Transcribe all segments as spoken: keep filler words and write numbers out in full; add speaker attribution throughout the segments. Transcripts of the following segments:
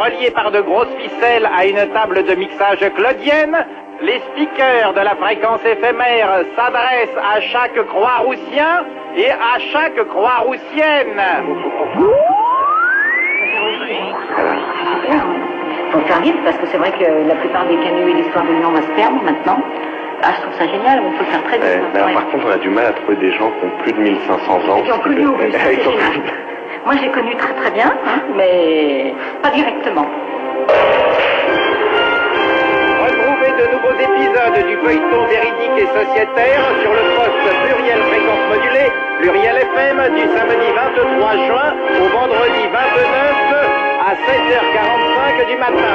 Speaker 1: reliés par de grosses ficelles à une table de mixage claudienne, les speakers de la fréquence éphémère s'adressent à chaque Croix-Roussien et à chaque Croix-Roussienne.
Speaker 2: Faut faire vite parce que c'est vrai que la plupart des canuts et l'histoire de Lyon va se perdre maintenant. Ah, je trouve ça génial, on peut le faire très vite.
Speaker 3: Euh, alors, par contre, on a du mal à trouver des gens qui ont plus de mille cinq cents ans.
Speaker 2: Qui ont connu au plus, c'est génial. Moi, j'ai connu très très bien, hein, mais pas directement.
Speaker 1: Retrouvez de nouveaux épisodes du feuilleton véridique et sociétaire sur le poste pluriel fréquence modulée, pluriel F M, du samedi vingt-trois juin au vendredi vingt-neuf à sept heures quarante-cinq du matin.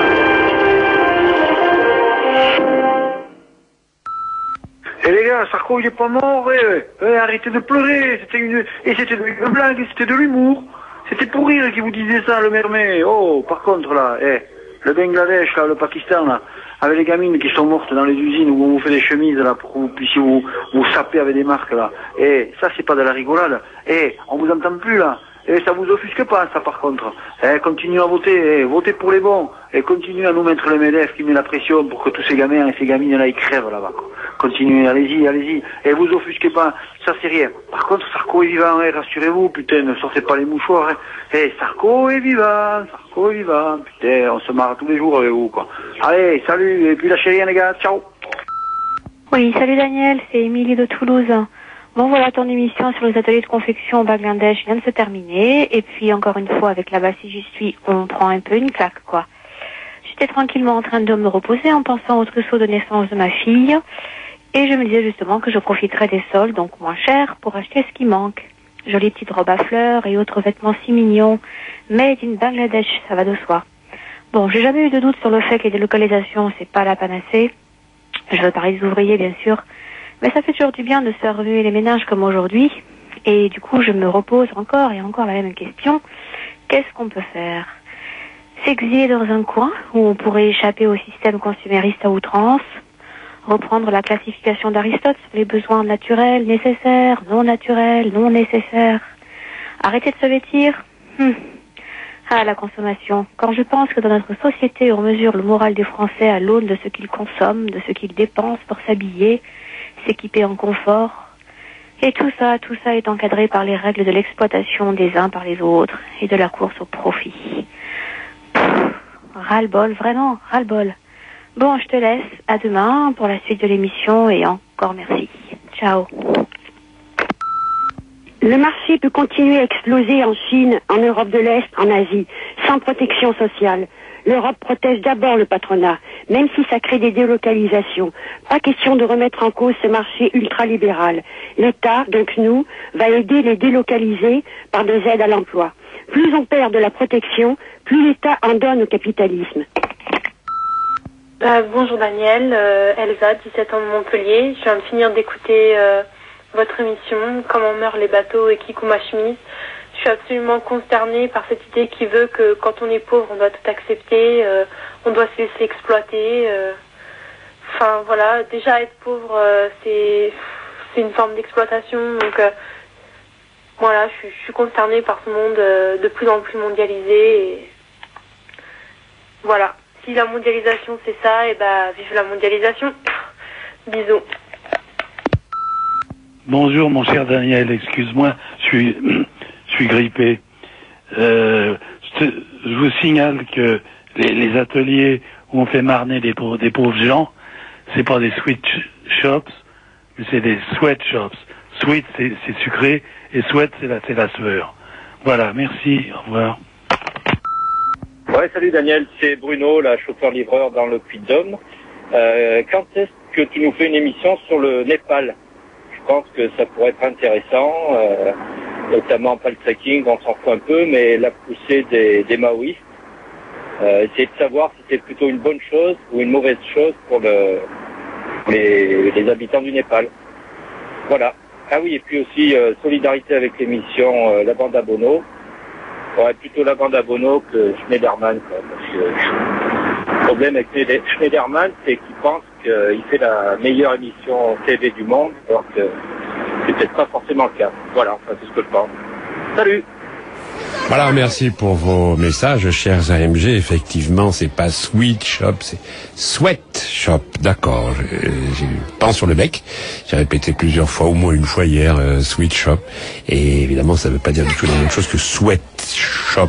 Speaker 4: Eh les gars, Sarko il est pas mort, eh, eh, arrêtez de pleurer, c'était une, et c'était de une blague, c'était de l'humour, c'était pour rire qu'il vous disait ça, le mermet. Oh, par contre là, eh, le Bangladesh, là, le Pakistan, là, avec les gamines qui sont mortes dans les usines où on vous fait des chemises, là, pour que vous puissiez vous, vous saper avec des marques, là, eh, ça c'est pas de la rigolade, eh, on vous entend plus, là. Et ça vous offusque pas, ça, par contre. Eh, continuez à voter, eh, votez pour les bons. Et continuez à nous mettre le MEDEF qui met la pression pour que tous ces gamins et ces gamines-là, ils crèvent là-bas, quoi. Continuez, allez-y, allez-y. Et vous offusquez pas, ça c'est rien. Par contre, Sarko est vivant, eh, rassurez-vous, putain, ne sortez pas les mouchoirs, hein. Eh, Sarko est vivant, Sarko est vivant, putain, on se marre tous les jours avec vous, quoi. Allez, salut, et puis lâchez rien, les gars, ciao.
Speaker 5: Oui, salut Daniel, c'est Émilie de Toulouse. Bon, voilà, ton émission sur les ateliers de confection au Bangladesh vient de se terminer. Et puis, encore une fois, avec là-bas, si j'y suis, on prend un peu une claque, quoi. J'étais tranquillement en train de me reposer en pensant au trousseau de naissance de ma fille. Et je me disais justement que je profiterais des soldes, donc moins chers, pour acheter ce qui manque. Jolies petites robes à fleurs et autres vêtements si mignons. Made in Bangladesh, ça va de soi. Bon, j'ai jamais eu de doute sur le fait que les délocalisations, c'est pas la panacée. Je veux parler des ouvriers, bien sûr. Mais ça fait toujours du bien de se faire remuer les méninges comme aujourd'hui. Et du coup, je me repose encore et encore la même question. Qu'est-ce qu'on peut faire? S'exiler dans un coin où on pourrait échapper au système consumériste à outrance, reprendre la classification d'Aristote sur les besoins naturels, nécessaires, non naturels, non nécessaires. Arrêter de se vêtir? hum. Ah, la consommation. Quand je pense que dans notre société, on mesure le moral des Français à l'aune de ce qu'ils consomment, de ce qu'ils dépensent pour s'habiller, s'équiper en confort. Et tout ça, tout ça est encadré par les règles de l'exploitation des uns par les autres et de la course au profit. Ras-le-bol, vraiment, ras-le-bol. Bon, je te laisse. À demain pour la suite de l'émission et encore merci. Ciao.
Speaker 6: Le marché peut continuer à exploser en Chine, en Europe de l'Est, en Asie, sans protection sociale. L'Europe protège d'abord le patronat, même si ça crée des délocalisations. Pas question de remettre en cause ce marché ultralibéral. L'État, donc nous, va aider les délocalisés par des aides à l'emploi. Plus on perd de la protection, plus l'État en donne au capitalisme.
Speaker 7: Euh, bonjour Daniel, euh, Elsa, dix-sept ans de Montpellier. Je viens de finir d'écouter euh, votre émission, Comment meurent les bateaux et qui coud ma chemise. Je suis absolument consternée par cette idée qui veut que quand on est pauvre, on doit tout accepter, euh, on doit se laisser exploiter. Euh. Enfin voilà, déjà être pauvre, euh, c'est c'est une forme d'exploitation. Donc euh, voilà, je, je suis consternée par ce monde euh, de plus en plus mondialisé. Et voilà, si la mondialisation c'est ça, et ben vive la mondialisation. Bisous.
Speaker 8: Bonjour mon cher Daniel, excuse-moi, je suis, je suis grippé. Euh, je, te, je vous signale que les, les ateliers où on fait marner des, des pauvres gens, c'est pas des sweet shops, mais c'est des sweatshops. Sweet c'est, c'est sucré et sweat c'est la, c'est la sueur. Voilà, merci, au revoir.
Speaker 9: Ouais, salut Daniel, c'est Bruno, la chauffeur-livreur dans le Puy-de-Dôme. Euh, quand est-ce que tu nous fais une émission sur le Népal? Je pense que ça pourrait être intéressant, euh, notamment pas le trekking, on s'en fout un peu, mais la poussée des, des maoïstes. Euh, essayer de savoir si c'est plutôt une bonne chose ou une mauvaise chose pour le, les, les habitants du Népal. Voilà. Ah oui, et puis aussi euh, solidarité avec l'émission euh, La Bande à Bono. Ouais, plutôt La Bande à Bono que Schneiderman, quoi, parce que le problème avec Schneiderman, c'est qu'il pense qu'il fait la meilleure émission T V du monde, alors que c'est peut-être pas forcément le cas. Voilà, enfin, c'est ce que je pense. Salut!
Speaker 10: Voilà, merci pour vos messages, chers A M G. Effectivement, c'est pas Sweet Shop, c'est Sweat Shop. D'accord, j'ai eu le pain sur le bec. J'ai répété plusieurs fois, au moins une fois hier, euh, Sweet Shop. Et évidemment, ça veut pas dire du tout la même chose que Sweat Shop.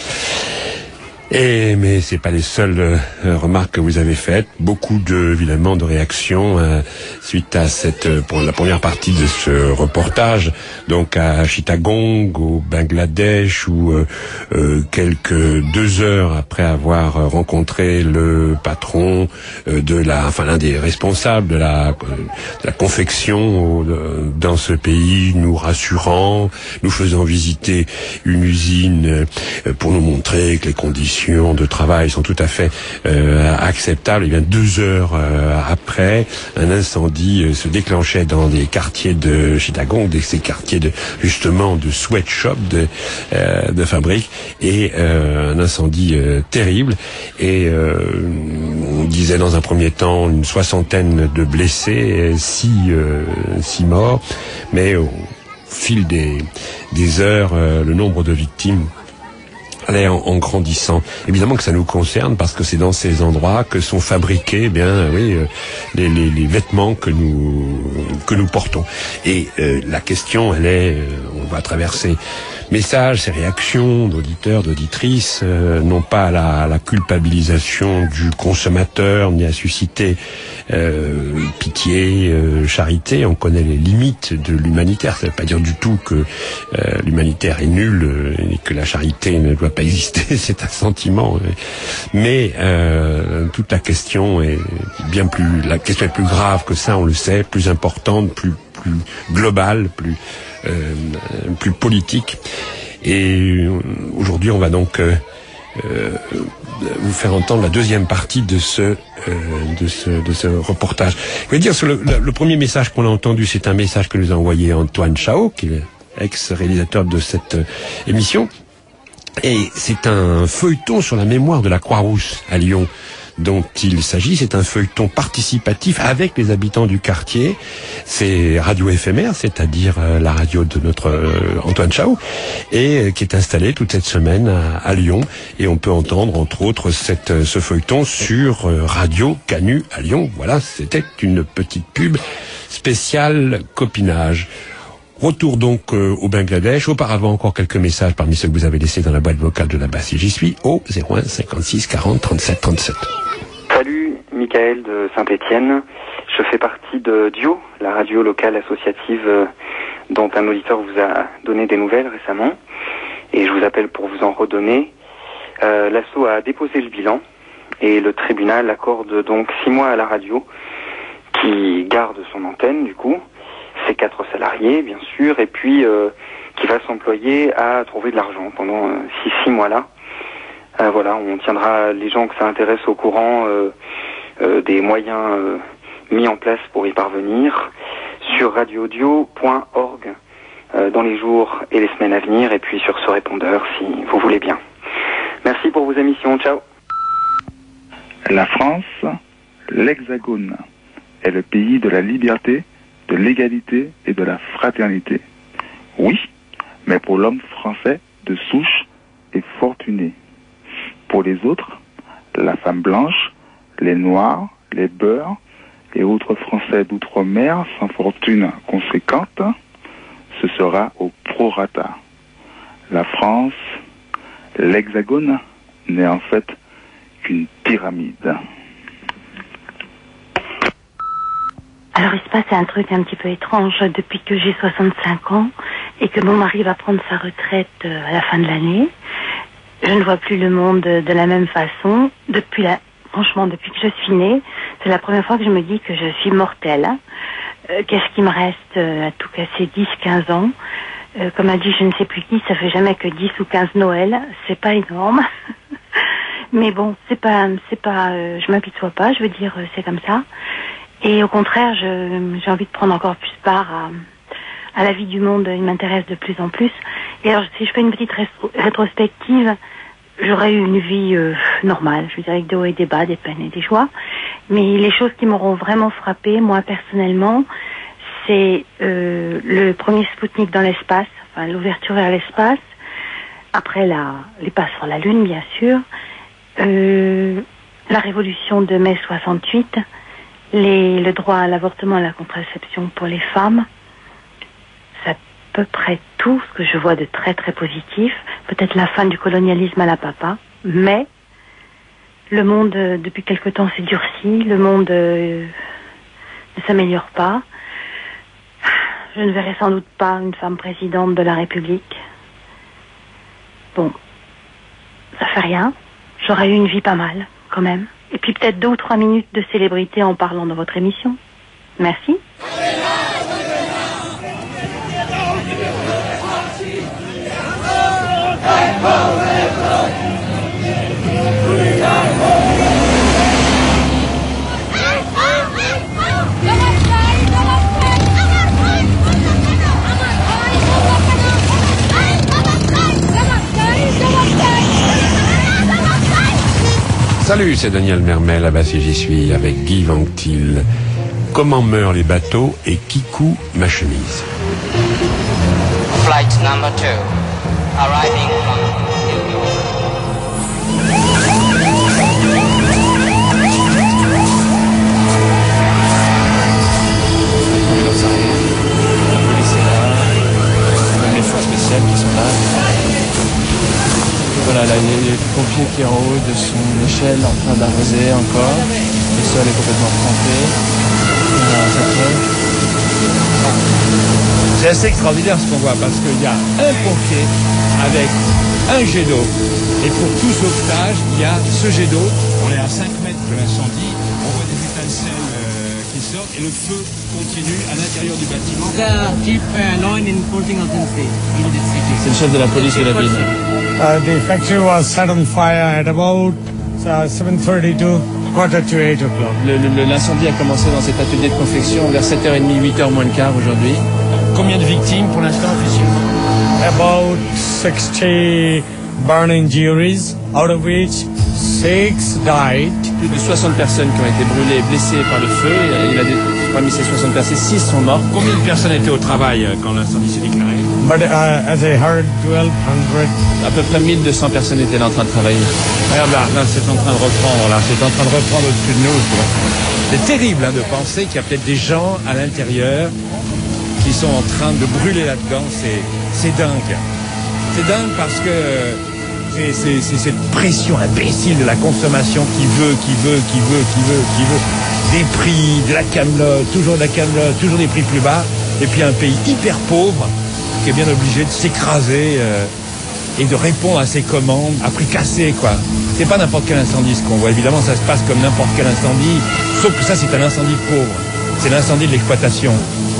Speaker 10: Et mais c'est pas les seules euh, remarques que vous avez faites. Beaucoup de évidemment de réactions euh, suite à cette euh, pour la première partie de ce reportage. Donc à Chittagong, au Bangladesh, où euh, euh, quelques deux heures après avoir rencontré le patron euh, de la, enfin l'un des responsables de la, de la confection euh, dans ce pays, nous rassurant, nous faisant visiter une usine euh, pour nous montrer que les conditions de travail sont tout à fait euh, acceptables. Et bien deux heures euh, après, un incendie euh, se déclenchait dans des quartiers de Chittagong, des ces quartiers de justement de sweatshop, de, euh, de fabrique, et euh, un incendie euh, terrible. Et euh, on disait dans un premier temps une soixantaine de blessés, six, euh, six morts, mais au fil des, des heures, euh, le nombre de victimes allait en, en grandissant. Évidemment que ça nous concerne parce que c'est dans ces endroits que sont fabriqués, eh bien, oui, euh, les, les, les vêtements que nous que nous portons. Et euh, la question, elle est, euh, on va traverser messages, ces réactions d'auditeurs, d'auditrices, euh, non pas à la, à la culpabilisation du consommateur, ni à susciter euh, pitié, euh, charité. On connaît les limites de l'humanitaire. Ça ne veut pas dire du tout que euh, l'humanitaire est nul euh, et que la charité ne doit pas exister. C'est un sentiment. Mais euh, toute la question est bien plus, la question est plus grave que ça, on le sait, plus importante, plus plus globale, plus euh, plus politique. Et aujourd'hui, on va donc euh, euh, vous faire entendre la deuxième partie de ce euh, de ce de ce reportage. Je vais dire sur le, le, le premier message qu'on a entendu, c'est un message que nous a envoyé Antoine Chao, qui est ex-réalisateur de cette euh, émission. Et c'est un feuilleton sur la mémoire de la Croix-Rousse à Lyon dont il s'agit. C'est un feuilleton participatif avec les habitants du quartier. C'est radio éphémère, c'est-à-dire euh, la radio de notre euh, Antoine Chao, et euh, qui est installée toute cette semaine à, à Lyon. Et on peut entendre, entre autres, cette, euh, ce feuilleton sur euh, Radio Canu à Lyon. Voilà, c'était une petite pub spéciale copinage. Retour donc euh, au Bangladesh. Auparavant, encore quelques messages parmi ceux que vous avez laissés dans la boîte vocale de la basse. Et j'y suis au zéro un cinquante-six quarante trente-sept trente-sept.
Speaker 11: Salut, Michael de Saint-Étienne. Je fais partie de Dio, la radio locale associative euh, dont un auditeur vous a donné des nouvelles récemment. Et je vous appelle pour vous en redonner. Euh, L'asso a déposé le bilan et le tribunal accorde donc six mois à la radio qui garde son antenne du coup. Ses quatre salariés, bien sûr, et puis euh, qui va s'employer à trouver de l'argent pendant euh, ces six mois-là. Euh, voilà, on tiendra les gens que ça intéresse au courant euh, euh, des moyens euh, mis en place pour y parvenir sur radio audio point org euh, dans les jours et les semaines à venir, et puis sur ce répondeur si vous voulez bien. Merci pour vos émissions, ciao.
Speaker 12: La France, l'Hexagone, est le pays de la liberté, de l'égalité et de la fraternité. Oui, mais pour l'homme français de souche et fortuné. Pour les autres, la femme blanche, les noirs, les beurs et autres français d'outre-mer sans fortune conséquente, ce sera au prorata. La France, l'Hexagone, n'est en fait qu'une pyramide.
Speaker 13: Alors il se passe un truc un petit peu étrange depuis que j'ai soixante-cinq ans et que mon mari va prendre sa retraite à la fin de l'année. Je ne vois plus le monde de la même façon. Depuis la, franchement, depuis que je suis née, c'est la première fois que je me dis que je suis mortelle. Euh, qu'est-ce qui me reste à tout casser dix, quinze ans euh, Comme a dit je ne sais plus qui, ça fait jamais que dix ou quinze Noël. C'est pas énorme. Mais bon, c'est pas, c'est pas, euh, je m'habitue pas, je veux dire, c'est comme ça. Et au contraire, je, j'ai envie de prendre encore plus part à, à la vie du monde. Il m'intéresse de plus en plus. Et alors, si je fais une petite rétro- rétrospective, j'aurais eu une vie euh, normale. Je veux dire, avec des hauts et des bas, des peines et des joies. Mais les choses qui m'auront vraiment frappée, moi personnellement, c'est euh, le premier Spoutnik dans l'espace, enfin l'ouverture vers l'espace, après la, les pas sur la Lune, bien sûr, euh, la révolution de mai soixante-huit, les, le droit à l'avortement et à la contraception pour les femmes, c'est à peu près tout ce que je vois de très très positif. Peut-être la fin du colonialisme à la papa, mais le monde, euh, depuis quelque temps, s'est durci, le monde euh, ne s'améliore pas. Je ne verrai sans doute pas une femme présidente de la République. Bon, ça fait rien. J'aurais eu une vie pas mal, quand même. Et puis peut-être deux ou trois minutes de célébrité en parlant de votre émission. Merci.
Speaker 10: Salut, c'est Daniel Mermel, à Bassi j'y suis, avec Guy Vanctil. Comment meurent les bateaux et qui coud ma chemise?
Speaker 14: Flight number two, arriving from New York.
Speaker 15: Buenos Aires, la police est là, même les forces spéciales qui sont là. Voilà, là, il y a le pompier qui est en haut de son échelle en train d'arroser encore. Le sol est complètement trempé. Voilà, ça fait.
Speaker 16: C'est assez extraordinaire ce qu'on voit parce qu'il y a un pompier avec un jet d'eau. Et pour tout sauvetage, il y a ce jet d'eau. On est à cinq mètres de l'incendie. On voit des étincelles euh, qui sortent et le feu continue à l'intérieur du bâtiment.
Speaker 15: C'est le chef de la police de la ville.
Speaker 17: Uh, the factory was set on fire at about uh, seven thirty to quarter to eight o'clock.
Speaker 15: Le, le, l'incendie a commencé dans cet atelier de confection vers sept heures trente, huit heures moins le quart aujourd'hui.
Speaker 16: Combien de victimes pour l'instant officiellement?
Speaker 17: About sixty burn injuries, out of which six died.
Speaker 15: Plus de soixante personnes qui ont été brûlées et blessées par le feu. Il a, parmi ces soixante personnes, six sont morts.
Speaker 16: Combien de personnes étaient au travail quand l'incendie s'est déclaré?
Speaker 17: But uh, as I heard, twelve hundred.
Speaker 15: À peu près mille deux cents personnes étaient là en train de travailler.
Speaker 16: Regarde là, là c'est en train de reprendre, là, c'est en train de reprendre au-dessus de nous. C'est terrible hein, de penser qu'il y a peut-être des gens à l'intérieur qui sont en train de brûler là-dedans. C'est, c'est dingue. C'est dingue parce que c'est, c'est, c'est cette pression imbécile de la consommation qui veut, qui veut, qui veut, qui veut, qui veut. Des prix, de la camelote, toujours de la camelote, toujours des prix plus bas. Et puis un pays hyper pauvre qui est bien obligé de s'écraser euh, et de répondre à ses commandes à prix cassé, quoi. C'est pas n'importe quel incendie ce qu'on voit. Évidemment, ça se passe comme n'importe quel incendie, sauf que ça, c'est un incendie de pauvre. C'est l'incendie de l'exploitation.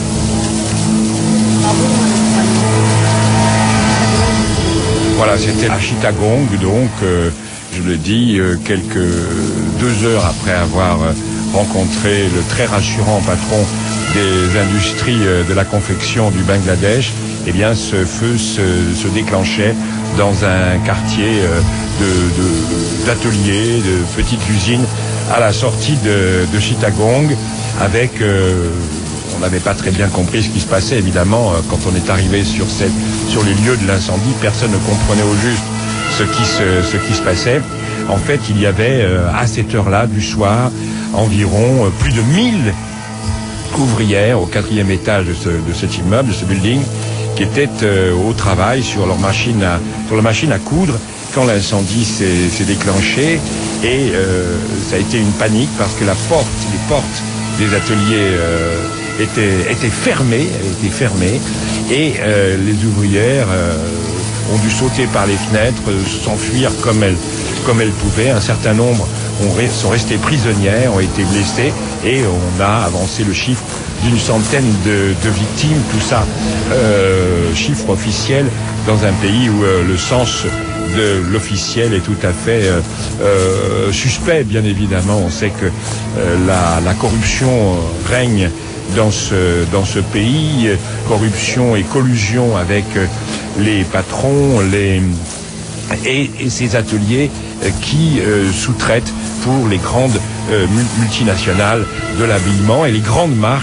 Speaker 16: Voilà, c'était à Chittagong, donc, euh, je le dis, euh, quelques deux heures après avoir euh, rencontré le très rassurant patron des industries euh, de la confection du Bangladesh, eh bien, ce feu se, se déclenchait dans un quartier euh, de, de, d'ateliers, de petites usines à la sortie de, de Chittagong, avec, euh, on n'avait pas très bien compris ce qui se passait, évidemment, euh, quand on est arrivé sur, cette, sur les lieux de l'incendie, personne ne comprenait au juste ce qui se, ce qui se passait. En fait, il y avait, euh, à cette heure-là du soir, environ euh, plus de mille ouvrières au quatrième étage de, ce, de cet immeuble, de ce building, qui étaient euh, au travail sur leur machine à, sur leur machine à coudre quand l'incendie s'est, s'est déclenché. Et euh, ça a été une panique parce que la porte, les portes des ateliers euh, étaient, étaient fermées, étaient fermées, et euh, les ouvrières euh, ont dû sauter par les fenêtres, euh, s'enfuir comme elles, comme elles pouvaient. Un certain nombre ont, sont restées prisonnières, ont été blessées, et on a avancé le chiffre d'une centaine de, de victimes, tout ça euh, chiffre officiel dans un pays où euh, le sens de l'officiel est tout à fait euh, euh, suspect, bien évidemment. On sait que euh, la, la corruption règne dans ce, dans ce pays, corruption et collusion avec les patrons les, et, et ces ateliers qui euh, sous-traitent pour les grandes euh, multinationales de l'habillement et les grandes marques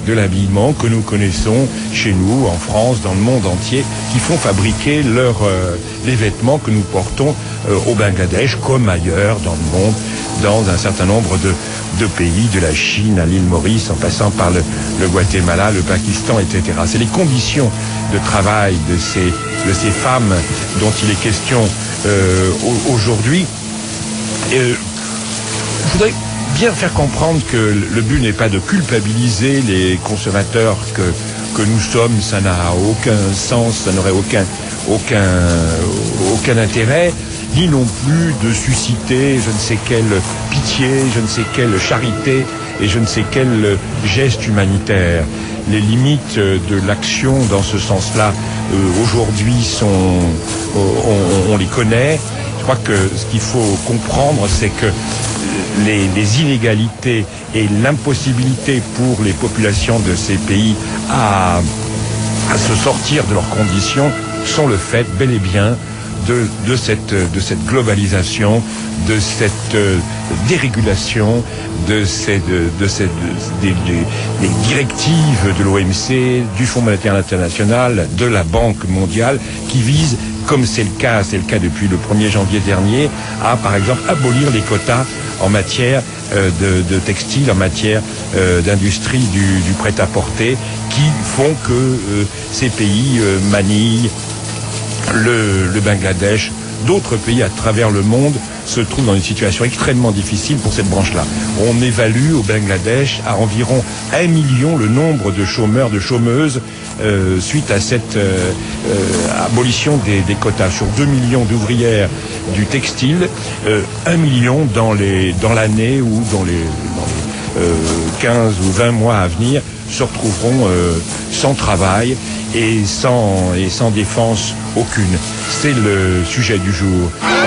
Speaker 16: de l'habillement que nous connaissons chez nous, en France, dans le monde entier, qui font fabriquer leurs, euh, les vêtements que nous portons euh, au Bangladesh, comme ailleurs dans le monde, dans un certain nombre de, de pays, de la Chine à l'île Maurice, en passant par le, le Guatemala, le Pakistan, et cetera. C'est les conditions de travail de ces, de ces femmes dont il est question euh, aujourd'hui. Euh, je voudrais bien faire comprendre que le but n'est pas de culpabiliser les consommateurs que, que nous sommes. Ça n'a aucun sens, ça n'aurait aucun, aucun, aucun intérêt, ni non plus de susciter je ne sais quelle pitié, je ne sais quelle charité et je ne sais quel geste humanitaire. Les limites de l'action dans ce sens-là, euh, aujourd'hui, sont, euh, on, on les connaît. Je crois que ce qu'il faut comprendre, c'est que les, les inégalités et l'impossibilité pour les populations de ces pays à, à se sortir de leurs conditions sont le fait, bel et bien, de, de, cette, de cette globalisation, de cette euh, dérégulation, de ces, de, de ces, de, des, des, des directives de l'O M C, du Fonds monétaire international, de la Banque mondiale, qui visent, comme c'est le cas, c'est le cas depuis le premier janvier dernier, à, par exemple, abolir les quotas en matière euh, de, de textile, en matière euh, d'industrie du, du prêt-à-porter, qui font que euh, ces pays, euh, Manille, le, le Bangladesh, d'autres pays à travers le monde se trouvent dans une situation extrêmement difficile pour cette branche-là. On évalue au Bangladesh à environ un million le nombre de chômeurs, de chômeuses euh, suite à cette euh, euh, abolition des, des quotas. Sur deux millions d'ouvrières du textile, euh, un million dans les dans l'année ou dans les, dans les euh, quinze ou vingt mois à venir se retrouveront euh, sans travail et sans, et sans défense aucune. C'est le sujet du jour.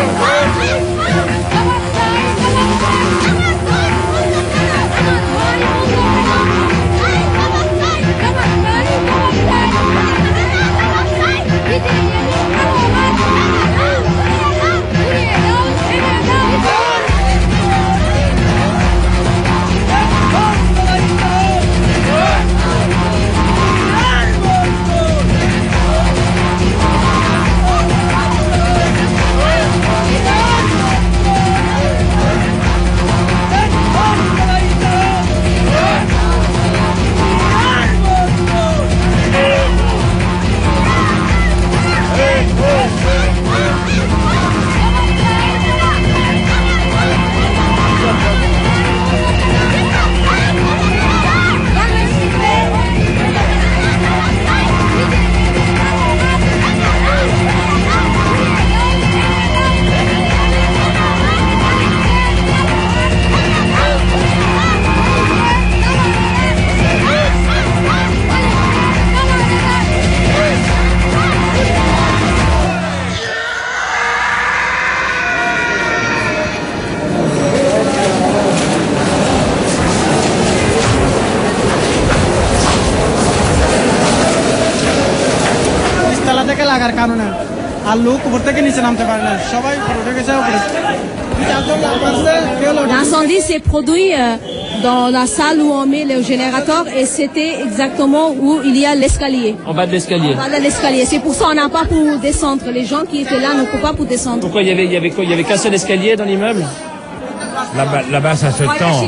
Speaker 18: L'incendie s'est produit dans la salle où on met le générateur et c'était exactement où il y a l'escalier.
Speaker 19: En bas de l'escalier.
Speaker 18: En bas de l'escalier. C'est pour ça qu'on n'a pas pour descendre. Les gens qui étaient là ne peuvent pas pour descendre.
Speaker 19: Pourquoi il y avait, il y avait quoi? Il y avait qu'un seul escalier dans l'immeuble?
Speaker 16: Là-bas, là-bas, ça se tend.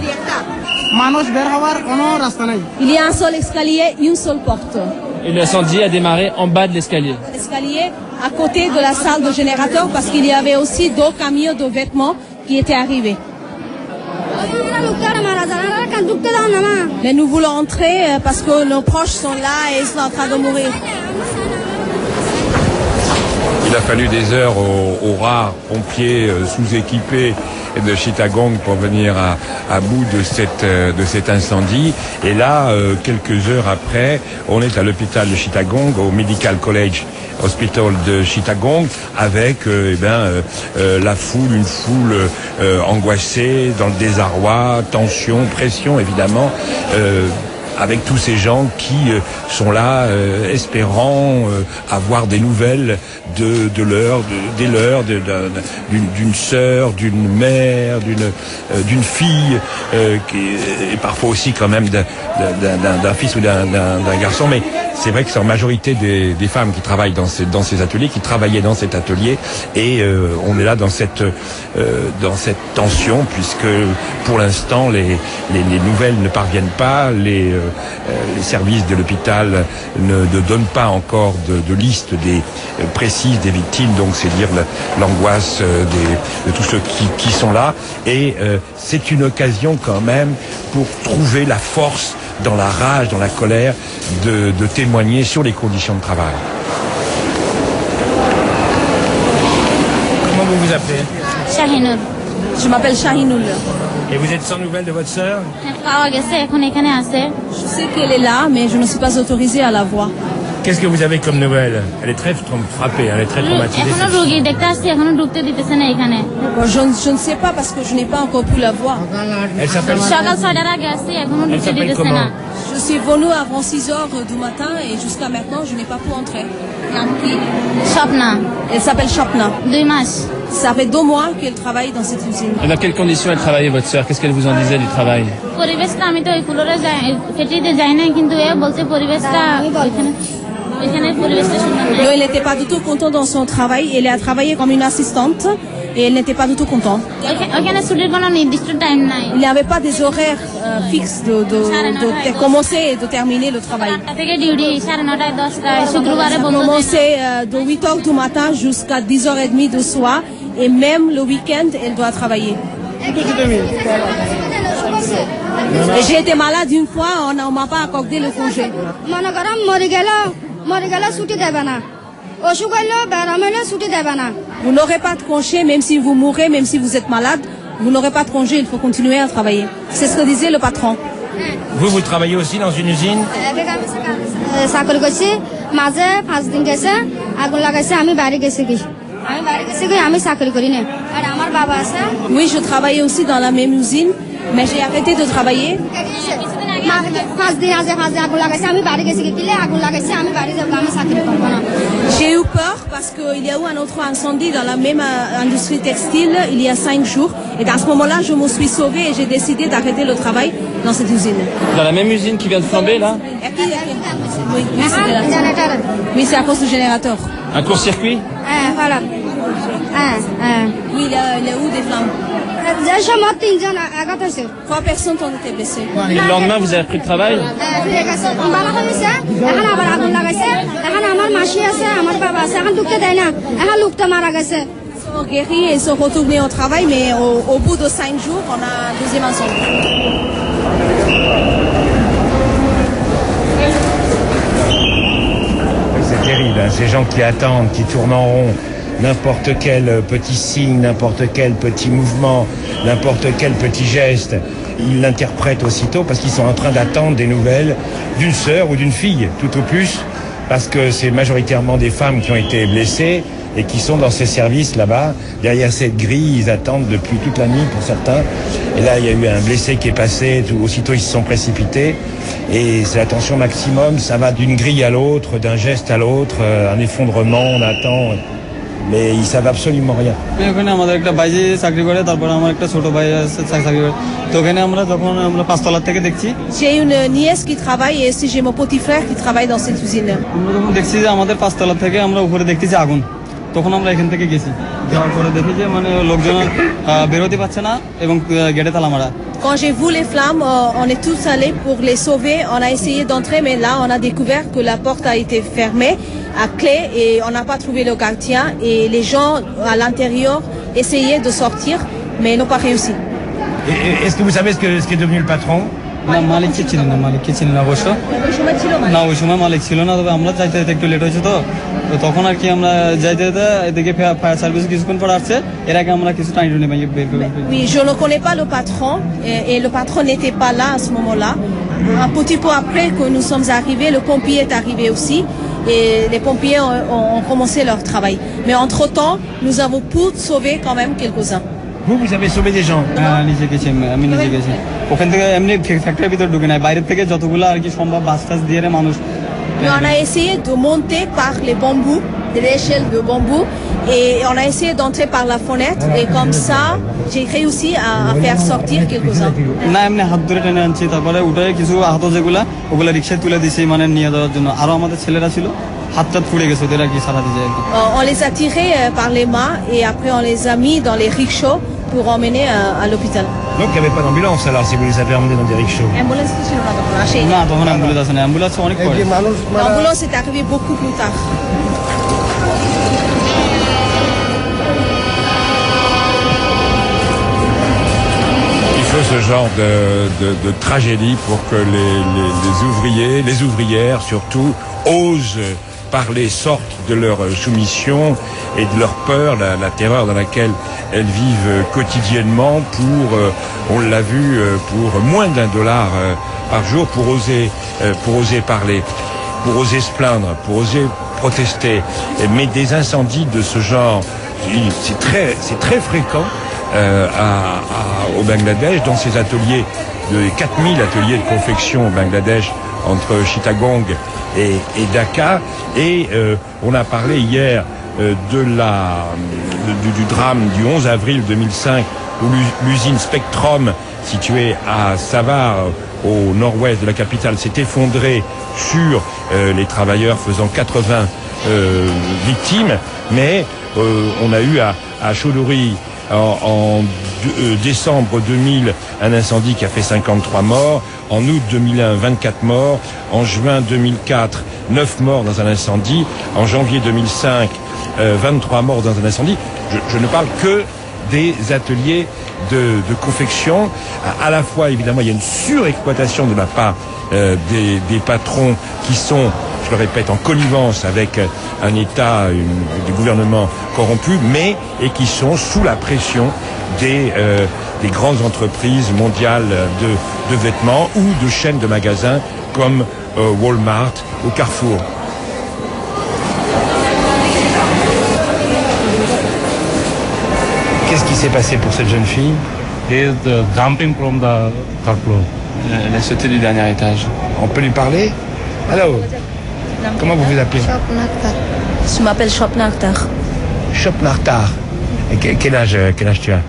Speaker 18: Il y a un seul escalier, une seule porte.
Speaker 19: Et l'incendie a démarré en bas de l'escalier.
Speaker 18: L'escalier à côté de la salle de générateur parce qu'il y avait aussi deux camions de vêtements qui étaient arrivés. Mais nous voulons entrer parce que nos proches sont là et ils sont en train de mourir.
Speaker 16: Il a fallu des heures aux, aux rares pompiers euh, sous-équipés de Chittagong pour venir à, à bout de, cette, euh, de cet incendie. Et là, euh, quelques heures après, on est à l'hôpital de Chittagong, au Medical College Hospital de Chittagong, avec euh, eh ben, euh, euh, la foule, une foule euh, angoissée, dans le désarroi, tension, pression évidemment. Euh, avec tous ces gens qui euh, sont là, euh, espérant euh, avoir des nouvelles de, de leur, de, des leurs, de, de, d'une, d'une sœur, d'une mère, d'une, euh, d'une fille, euh, qui, et parfois aussi quand même d'un, d'un, d'un fils ou d'un, d'un, d'un garçon. Mais c'est vrai que c'est en majorité des, des femmes qui travaillent dans ces, dans ces ateliers, qui travaillaient dans cet atelier, et euh, on est là dans cette, euh, dans cette tension, puisque pour l'instant les, les, les nouvelles ne parviennent pas, les, euh, les services de l'hôpital ne, ne donnent pas encore de, de liste des, euh, précise des victimes, donc c'est dire la, l'angoisse euh, des, de tous ceux qui, qui sont là, et euh, c'est une occasion quand même pour trouver la force dans la rage, dans la colère, de, de témoigner sur les conditions de travail.
Speaker 19: Comment vous vous appelez?
Speaker 18: Shahinoul. Je m'appelle Shahinoul.
Speaker 19: Et vous êtes sans nouvelles de votre sœur?
Speaker 18: Je sais qu'elle est là, mais je ne suis pas autorisée à la voir.
Speaker 19: Qu'est-ce que vous avez comme nouvelle? Elle est très frappée, elle est très traumatisée.
Speaker 18: Je, je ne sais pas parce que je n'ai pas encore pu la voir.
Speaker 19: Elle s'appelle Elle s'appelle comment?
Speaker 18: Je suis venue avant six heures du matin et jusqu'à maintenant je n'ai pas pu entrer.
Speaker 20: Shapna.
Speaker 18: Elle s'appelle Shapna.
Speaker 20: Deux mois.
Speaker 18: Ça fait deux mois qu'elle travaille dans cette usine.
Speaker 19: Et dans quelles conditions elle travaillait, votre sœur? Qu'est-ce qu'elle vous en disait du travail?
Speaker 18: Non, elle n'était pas du tout contente dans son travail. Elle a travaillé comme une assistante et elle n'était pas du tout contente. Il n'y avait pas des horaires euh, fixes de, de, de, de commencer et de terminer le travail. Ça commençait euh, de huit heures du matin jusqu'à dix heures trente du soir et même le week-end, elle doit travailler. Et j'ai été malade une fois, on ne m'a pas accordé le congé. Vous n'aurez pas de congé, même si vous mourrez, même si vous êtes malade, vous n'aurez pas de congé, il faut continuer à travailler. C'est ce que disait le patron.
Speaker 19: Vous, vous travaillez aussi dans une usine?
Speaker 18: Oui, je travaillais aussi dans la même usine, mais j'ai arrêté de travailler. J'ai eu peur parce qu'il y a eu un autre incendie dans la même industrie textile il y a cinq jours. Et à ce moment-là, je me suis sauvée et j'ai décidé d'arrêter le travail dans cette usine.
Speaker 19: Dans la même usine qui vient de flamber, là?
Speaker 18: Oui, oui, c'est la... oui, c'est à cause du générateur.
Speaker 19: Un court-circuit?
Speaker 18: Voilà. Oui, il y a, il y a eu des flammes. Trois personnes ont été blessées.
Speaker 19: Et le lendemain, vous avez repris le travail?
Speaker 18: Ils sont guéris et ils sont retournés au travail, mais au, au bout de cinq jours, on a un deuxième incendie.
Speaker 16: C'est terrible, hein, ces gens qui attendent, qui tournent en rond. N'importe quel petit signe, n'importe quel petit mouvement, n'importe quel petit geste, ils l'interprètent aussitôt parce qu'ils sont en train d'attendre des nouvelles d'une sœur ou d'une fille, tout au plus, parce que c'est majoritairement des femmes qui ont été blessées et qui sont dans ces services là-bas. Derrière cette grille, ils attendent depuis toute la nuit pour certains. Et là, il y a eu un blessé qui est passé, tout, aussitôt ils se sont précipités. Et c'est la tension maximum, ça va d'une grille à l'autre, d'un geste à l'autre, un effondrement, on attend... mais ils savent absolument rien.
Speaker 18: J'ai une nièce qui travaille et aussi j'ai mon petit frère qui travaille dans cette usine.
Speaker 21: তখন আমরা এখান থেকে গেছি যাওয়ার পরে দেখি যে মানে লোকজন বেরোতে পারছে না এবং গেটে তালা মারা
Speaker 18: Quand j'ai vu les flammes, on est tous allés pour les sauver. On a essayé d'entrer, mais là, on a découvert que la porte a été fermée à clé et on n'a pas trouvé le gardien. Et les gens à l'intérieur essayaient de sortir, mais n'ont pas réussi.
Speaker 16: Et, est-ce que vous savez ce, que, ce qui est devenu le patron?
Speaker 21: না মালিক কে ছিলেন না মালিক কে ছিলেন না অবশ্য না ওই সময় মালিক ছিল না তবে আমরা যাইতে যেতে একটু লেট হয়েছে তো তো তখন আর কি আমরা যাইতে যেতে এদিকে ফায়ার সার্ভিস কিছুক্ষণ পর আসছে এর আগে আমরা কিছু টাইম টুনে বের করে
Speaker 18: Oui, je ne connais pas le patron et, et le patron n'était pas là à ce moment-là. Un petit peu après que nous sommes arrivés, le pompier est arrivé aussi et les pompiers ont, ont commencé leur travail. Mais entre-temps, nous avons pu sauver quand même quelques-uns.
Speaker 3: Vous, vous avez sauvé des gens.
Speaker 21: হ্যাঁ নিজে গেছি আমি নিজে গেছি ওখান থেকে এমনি ফ্যাক্টরির ভিতর ঢুকে নাই বাইরে থেকে যতগুলো আর কি সম্ভব বাস টাস দিয়ে মানুষ
Speaker 18: Mais on a essayé de monter par les bambous, des échelles de bambou, et on a essayé d'entrer par la fenêtre, et comme ça, j'ai réussi à, à faire sortir quelques-uns.
Speaker 21: না এমনি হাত ধরে টেনে আনছি তারপরে উঠে কিছু আহত যেগুলা ওগুলা রিক্সায় তুলে দিছি মানে নিয়ে যাওয়ার জন্য আরো আমাদের ছেলেরা ছিল হাতটা ফুড়ে গেছে ওদের আর কি সারাতে যায়
Speaker 18: On les a tirés par les mains, et après on les a mis dans les rickshaws pour emmener à, à l'hôpital.
Speaker 3: Donc il n'y avait pas d'ambulance alors si vous les avez emmenés dans des rickshaws.
Speaker 21: না তখন অ্যাম্বুলেন্স আছে না অ্যাম্বুলেন্স অনেক পরে
Speaker 18: L'ambulance est arrivée beaucoup plus tard.
Speaker 16: Il faut ce genre de, de, de tragédie pour que les, les, les ouvriers, les ouvrières surtout, osent parler, sortent de leur soumission et de leur peur, la, la terreur dans laquelle elles vivent quotidiennement pour, euh, on l'a vu, euh, pour moins d'un dollar euh, par jour, pour oser, euh, pour oser parler, pour oser se plaindre, pour oser protester. Mais des incendies de ce genre, c'est très, c'est très fréquent euh, à, à, au Bangladesh, dans ces ateliers, de quatre mille ateliers de confection au Bangladesh, entre Chittagong et, et Dhaka. Et euh, on a parlé hier euh, de la, de, du, du drame du onze avril deux mille cinq, où l'usine Spectrum, située à Savar, au nord-ouest de la capitale, s'est effondrée sur euh, les travailleurs, faisant quatre-vingts euh, victimes. Mais euh, on a eu à, à Chaudhuri, en, en de, euh, décembre deux mille, un incendie qui a fait cinquante-trois morts. En août deux mille un, vingt-quatre morts. En juin deux mille quatre, neuf morts dans un incendie. En janvier deux mille cinq, euh, vingt-trois morts dans un incendie. Je, je ne parle que des ateliers de, de confection. À, à la fois, évidemment, il y a une surexploitation de la part euh, des, des patrons qui sont, je le répète, en connivence avec un État, une, des gouvernements corrompus, mais et qui sont sous la pression des, euh, des grandes entreprises mondiales de, de vêtements ou de chaînes de magasins comme euh, Walmart ou Carrefour.
Speaker 3: Qu'est-ce qui s'est passé pour cette jeune fille?
Speaker 8: Is uh, jumping from the third floor.
Speaker 21: Elle a sauté du dernier étage.
Speaker 3: On peut lui parler? Allô? Comment vous vous appelez?
Speaker 18: Je m'appelle Shopna Akhtar.
Speaker 3: Shopna Akhtar. Et quel, quel âge, quel âge tu as?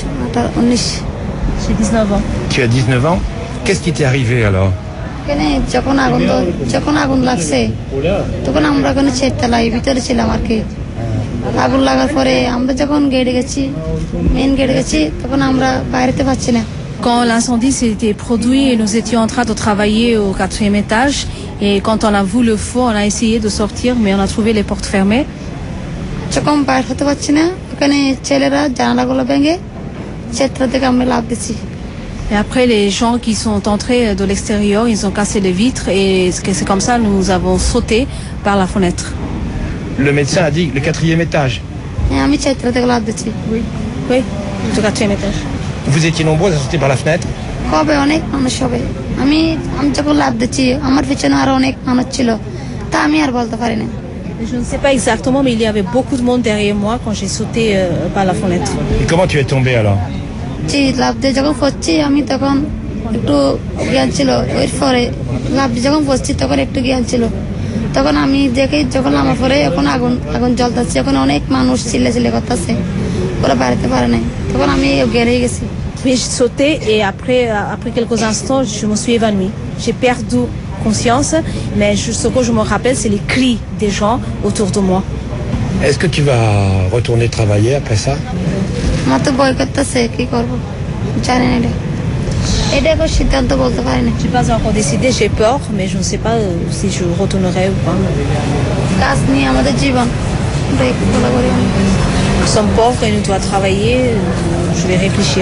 Speaker 18: J'ai dix-neuf ans.
Speaker 3: Tu as dix-neuf ans? Qu'est-ce qui t'est arrivé alors?
Speaker 22: যখন আগুন যখন আগুন লাগছে তখন আমরা কোনো ছেড়তলায় ভিতরে ছিলাম আর কি আগুন লাগার পরে আমরা যখন গেটে গেছি মেন গেটে গেছি তখন আমরা বাইরেতে পাচ্ছি না
Speaker 18: Quand l'incendie s'était produit et nous étions en train de travailler au quatrième étage, et quand on a vu le feu, on a essayé de sortir, mais on a trouvé les portes fermées.
Speaker 22: যখন বাইরে হতে পারছি না ওখানে ছেলেরা জানালাগুলো ভেঙে ছেত্র থেকে আমরা লাফ দিচ্ছি
Speaker 18: Et après, les gens qui sont entrés de l'extérieur, ils ont cassé les vitres, et c'est comme ça que nous avons sauté par la fenêtre.
Speaker 3: Le médecin a dit le quatrième étage.
Speaker 22: আমি ছেত্র থেকে লাফ দিচ্ছি
Speaker 18: Oui, oui, du quatrième étage.
Speaker 3: Vous étiez nombreux à sauter par la fenêtre?
Speaker 22: কবে অনেক মানুষ হবে আমি আমি যখন লাফ দিচ্ছি আমার পিছনে আরো অনেক মানুষ ছিল তা আমি আর বলতে পারি না
Speaker 18: Je ne sais pas exactement, mais il y avait beaucoup de monde derrière moi quand j'ai sauté euh, par la fenêtre.
Speaker 3: Et comment tu es tombé alors?
Speaker 22: জি লাফ দিয়ে যখন পড়ছি আমি তখন একটু জ্ঞান ছিল ওই পরে লাফ দিয়ে যখন পড়ছি তখন একটু জ্ঞান ছিল তখন আমি দেখে যখন আমার পরে এখন আগুন আগুন জ্বলতেছে এখন অনেক মানুষ চিল্লা চিল্লা করতেছে ওরা বাড়িতে পারে নাই তখন আমি জ্ঞান হয়ে গেছি
Speaker 18: Puis j'ai sauté et après, après quelques instants, je me suis évanouie. J'ai perdu conscience, mais je, ce que je me rappelle, c'est les cris des gens autour de moi.
Speaker 3: Est-ce que tu vas retourner travailler après ça?
Speaker 22: আমার তো ভয় করতেছে কি করবো জানি না এটা এটা কোনো সিদ্ধান্ত বলতে পারি না
Speaker 18: Je n'ai pas encore décidé, j'ai peur, mais je ne sais pas euh, si je retournerai ou pas.
Speaker 22: কাজ নিয়ে আমাদের জীবন বলা করি আমি
Speaker 18: Nous sommes pauvres et nous devons travailler, je vais réfléchir.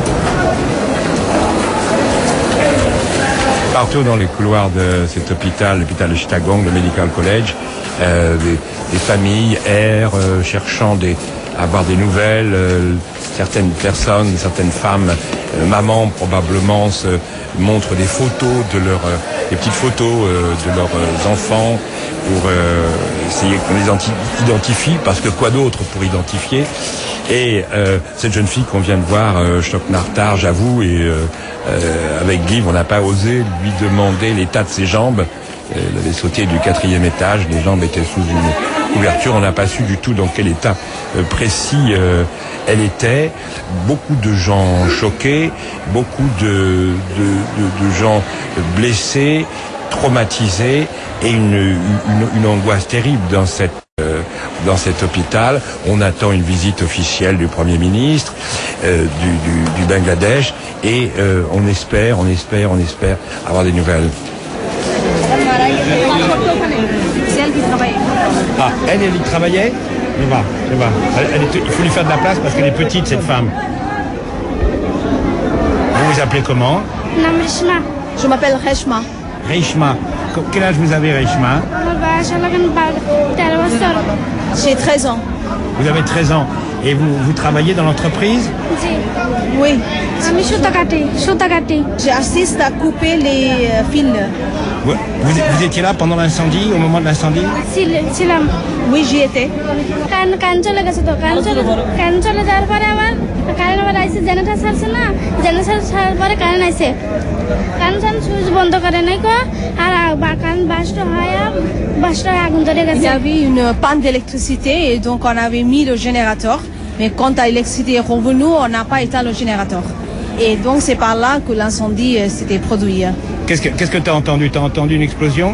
Speaker 16: Partout dans les couloirs de cet hôpital, l'hôpital de Chittagong, le Medical College, euh, des, des familles errent, euh, cherchant des, à avoir des nouvelles. Euh, certaines personnes, certaines femmes, euh, mamans probablement, se montrent des photos de leurs, euh, des petites photos euh, de leurs euh, enfants pour euh, essayer qu'on les identifie, parce que quoi d'autre pour identifier. Et euh, cette jeune fille qu'on vient de voir, euh, Choknartar, j'avoue, et euh, euh, avec Guy, on n'a pas osé lui demander l'état de ses jambes. Elle avait sauté du quatrième étage, les jambes étaient sous une couverture, on n'a pas su du tout dans quel état euh, précis euh, elle était. Beaucoup de gens choqués, beaucoup de, de, de, de gens blessés, traumatisés, et une, une, une angoisse terrible dans cette euh, dans cet hôpital. On attend une visite officielle du Premier ministre euh, du, du, du Bangladesh, et euh, on espère, on espère, on espère avoir des nouvelles.
Speaker 3: C'est elle qui travaille.
Speaker 19: Ah, elle, elle y travaillait. Je vois, je vois. Elle, elle est- il faut lui faire de la place parce qu'elle est petite, cette femme. Vous vous appelez comment?
Speaker 18: Je m'appelle Reshma.
Speaker 19: Reshma. Co- Quel âge vous avez, Reshma?
Speaker 18: J'ai treize ans.
Speaker 19: Vous avez treize ans. Et vous, vous travaillez dans l'entreprise?
Speaker 18: Oui. J'assiste à couper les euh, fils.
Speaker 19: vous, vous, vous étiez là pendant l'incendie, au moment de l'incendie?
Speaker 18: Oui, j'y étais. Il y avait une panne d'électricité et donc on avait mis le générateur. Mais quand l'électricité est revenue, on n'a pas éteint le générateur. Et donc c'est par là que l'incendie euh, s'était produit.
Speaker 19: Qu'est-ce que qu'est-ce que tu as entendu? Tu as entendu une explosion?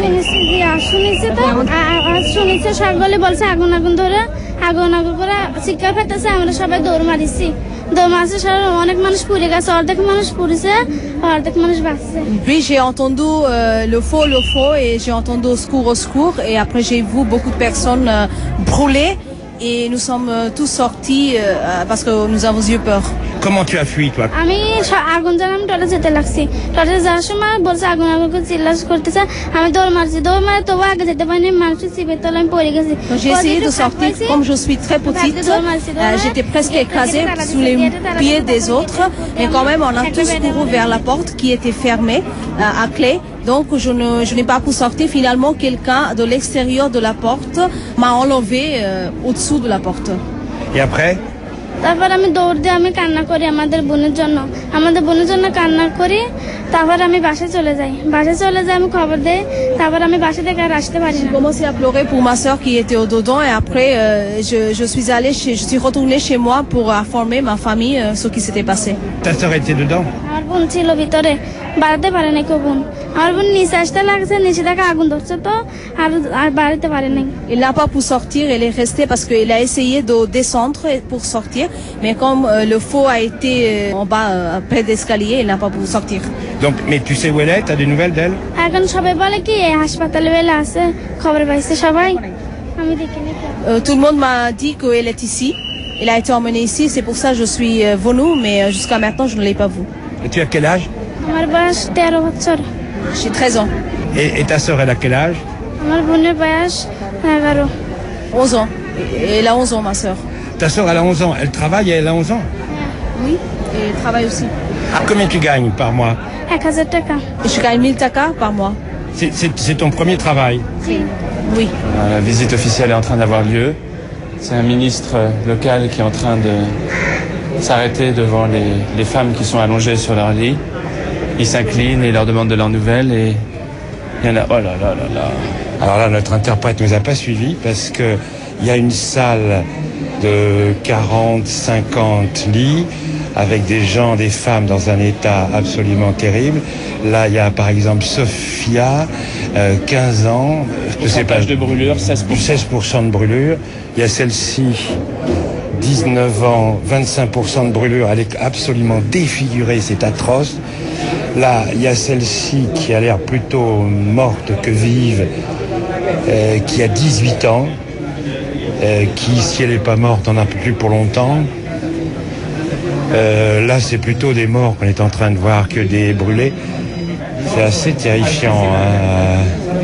Speaker 18: Puis j'ai entendu euh, le feu, le feu, et j'ai entendu au secours, au secours. Et après j'ai vu beaucoup de personnes euh, brûlées. Et nous sommes euh, tous sortis euh, parce que nous avons eu peur.
Speaker 19: Comment tu as fui, toi?
Speaker 1: আমি আগুন জ্বালাম টয়লেট যেতে লাগছি টয়লেট যাওয়ার সময় বলছে আগুন আগুন করে চিল্লাস করতেছে আমি দৌড় মারছি দৌড় মারে তবু আগে যেতে পারিনি মানুষ চিপে তলে আমি পড়ে গেছি
Speaker 18: Donc j'ai essayé de sortir, comme je suis très petite, euh, j'étais presque écrasée sous les pieds des autres, mais quand même on a tous couru vers la porte qui était fermée euh, à clé. Donc je ne je n'ai pas pu sortir. Finalement, quelqu'un de l'extérieur de la porte m'a enlevé euh, au-dessous de la porte.
Speaker 19: Et après?
Speaker 1: তারপর আমি দৌড় দিয়ে আমি কান্না করি আমাদের বোনের জন্য আমাদের বোনের জন্য কান্না করি তারপর আমি বাসায় চলে যাই বাসায় চলে যাই আমি খবর দেই তারপর আমি বাসা থেকে আর আসতে পারি না
Speaker 18: J'ai commencé à pleurer pour ma sœur qui était au dedans et après euh, je je suis allée chez, je suis retournée chez moi pour informer ma famille euh, ce qui s'était passé.
Speaker 19: Ta sœur était dedans?
Speaker 1: আমার বোন ছিল ভিতরে বাড়াতে পারে নাই কেউ বোন আমার বোন নিচে আসতে লাগছে নিচে থেকে আগুন ধরছে তো আর আর বাড়াতে পারে নাই
Speaker 18: Elle n'a pas pu sortir, elle est restée parce qu'elle a essayé de descendre pour sortir, mais comme euh, le feu a été euh, en bas, euh, près d'escalier, elle n'a pas pu sortir.
Speaker 19: Donc, mais tu sais où elle est? Tu as des nouvelles d'elle?
Speaker 1: এখন সবাই বলে কি এই হাসপাতালে বেলা আছে খবর পাইছে সবাই আমি দেখিনি
Speaker 18: Euh, tout le monde m'a dit qu'elle est ici. Elle a été emmenée ici, c'est pour ça que je suis euh, venue, mais euh, jusqu'à maintenant je ne l'ai pas vue.
Speaker 19: Et tu as quel âge?
Speaker 1: আমার বয়স তেরো বছর
Speaker 18: J'ai treize ans.
Speaker 19: Et, et ta sœur, elle a quel âge?
Speaker 1: আমার বোনের বয়স এগারো
Speaker 18: onze ans. Et elle a onze ans, ma sœur.
Speaker 19: Ta sœur, elle a onze ans. Elle travaille et elle a onze ans?
Speaker 18: Oui, et elle travaille aussi.
Speaker 19: Ah, combien tu gagnes par mois?
Speaker 1: এক হাজার টাকা
Speaker 18: Et je gagne mille takas par mois.
Speaker 19: C'est c'est- c'est ton premier travail?
Speaker 18: Oui.
Speaker 15: La visite officielle est en train d'avoir lieu. C'est un ministre local qui est en train de s'arrêter devant les, les femmes qui sont allongées sur leur lit. Il s'incline et il leur demande de leurs nouvelles et il y en a... Oh là là là là.
Speaker 10: Alors là, notre interprète nous a pas suivis parce que il y a une salle de quarante, cinquante lits avec des gens, des femmes dans un état absolument terrible. Là, il y a par exemple Sophia, euh, quinze ans, je sais pas,
Speaker 15: de brûlure, seize pour cent.
Speaker 10: seize pour cent de brûlure. Il y a celle-ci, dix-neuf ans, vingt-cinq pour cent de brûlure. Elle est absolument défigurée, c'est atroce. Là, il y a celle-ci qui a l'air plutôt morte que vive, euh, qui a dix-huit ans, euh, qui, si elle n'est pas morte, en a plus pour longtemps. Euh, là, c'est plutôt des morts qu'on est en train de voir que des brûlés. C'est assez terrifiant. Hein.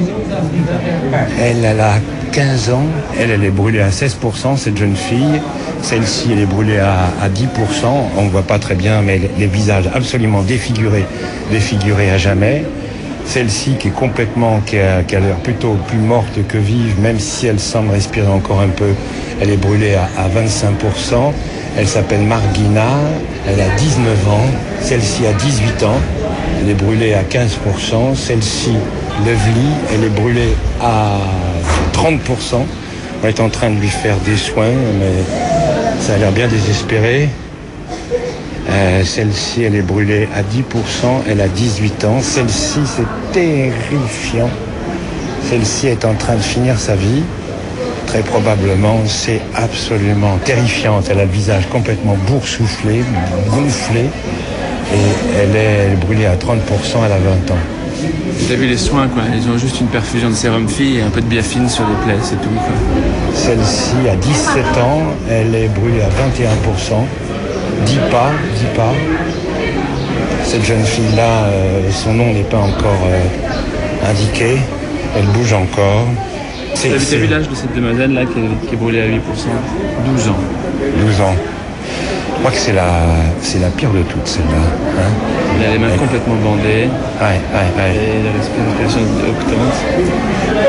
Speaker 10: Elle, elle a quinze ans. Elle, elle est brûlée à seize pour cent, cette jeune fille. Celle-ci, elle est brûlée à, à dix pour cent. On ne voit pas très bien, mais les visages absolument défigurés, défigurés à jamais.
Speaker 19: Celle-ci qui est complètement, qui a, qui a l'air plutôt plus morte que vive, même si elle semble respirer encore un peu, elle est brûlée à, à vingt-cinq pour cent. Elle s'appelle Margina, elle a dix-neuf ans, celle-ci a dix-huit ans, elle est brûlée à quinze pour cent. Celle-ci, Lovely, elle est brûlée à trente pour cent. On est en train de lui faire des soins, mais ça a l'air bien désespéré. Euh, celle-ci, elle est brûlée à dix pour cent, elle a dix-huit ans. Celle-ci, c'est terrifiant. Celle-ci est en train de finir sa vie. Très probablement, c'est absolument terrifiant. Elle a le visage complètement boursouflé, gonflé. Et elle est, elle est brûlée à trente pour cent, elle a vingt ans.
Speaker 15: T'as vu les soins, quoi. Ils ont juste une perfusion de sérum fille et un peu de biafine sur les plaies, c'est tout, quoi.
Speaker 19: Celle-ci a dix-sept ans, elle est brûlée à vingt et un pour cent. dix pas, dix pas. Cette jeune fille-là, euh, son nom n'est pas encore euh, indiqué. Elle bouge encore.
Speaker 15: T'as vu, t'as vu l'âge de cette demoiselle-là qui est, qui est brûlée à huit pour cent? douze ans.
Speaker 19: douze ans. Je crois que c'est la, c'est la pire de toutes, celle-là. Hein,
Speaker 15: elle a les mains elle... complètement bandées.
Speaker 19: Ouais, ouais, ouais.
Speaker 15: Et la respiration octante.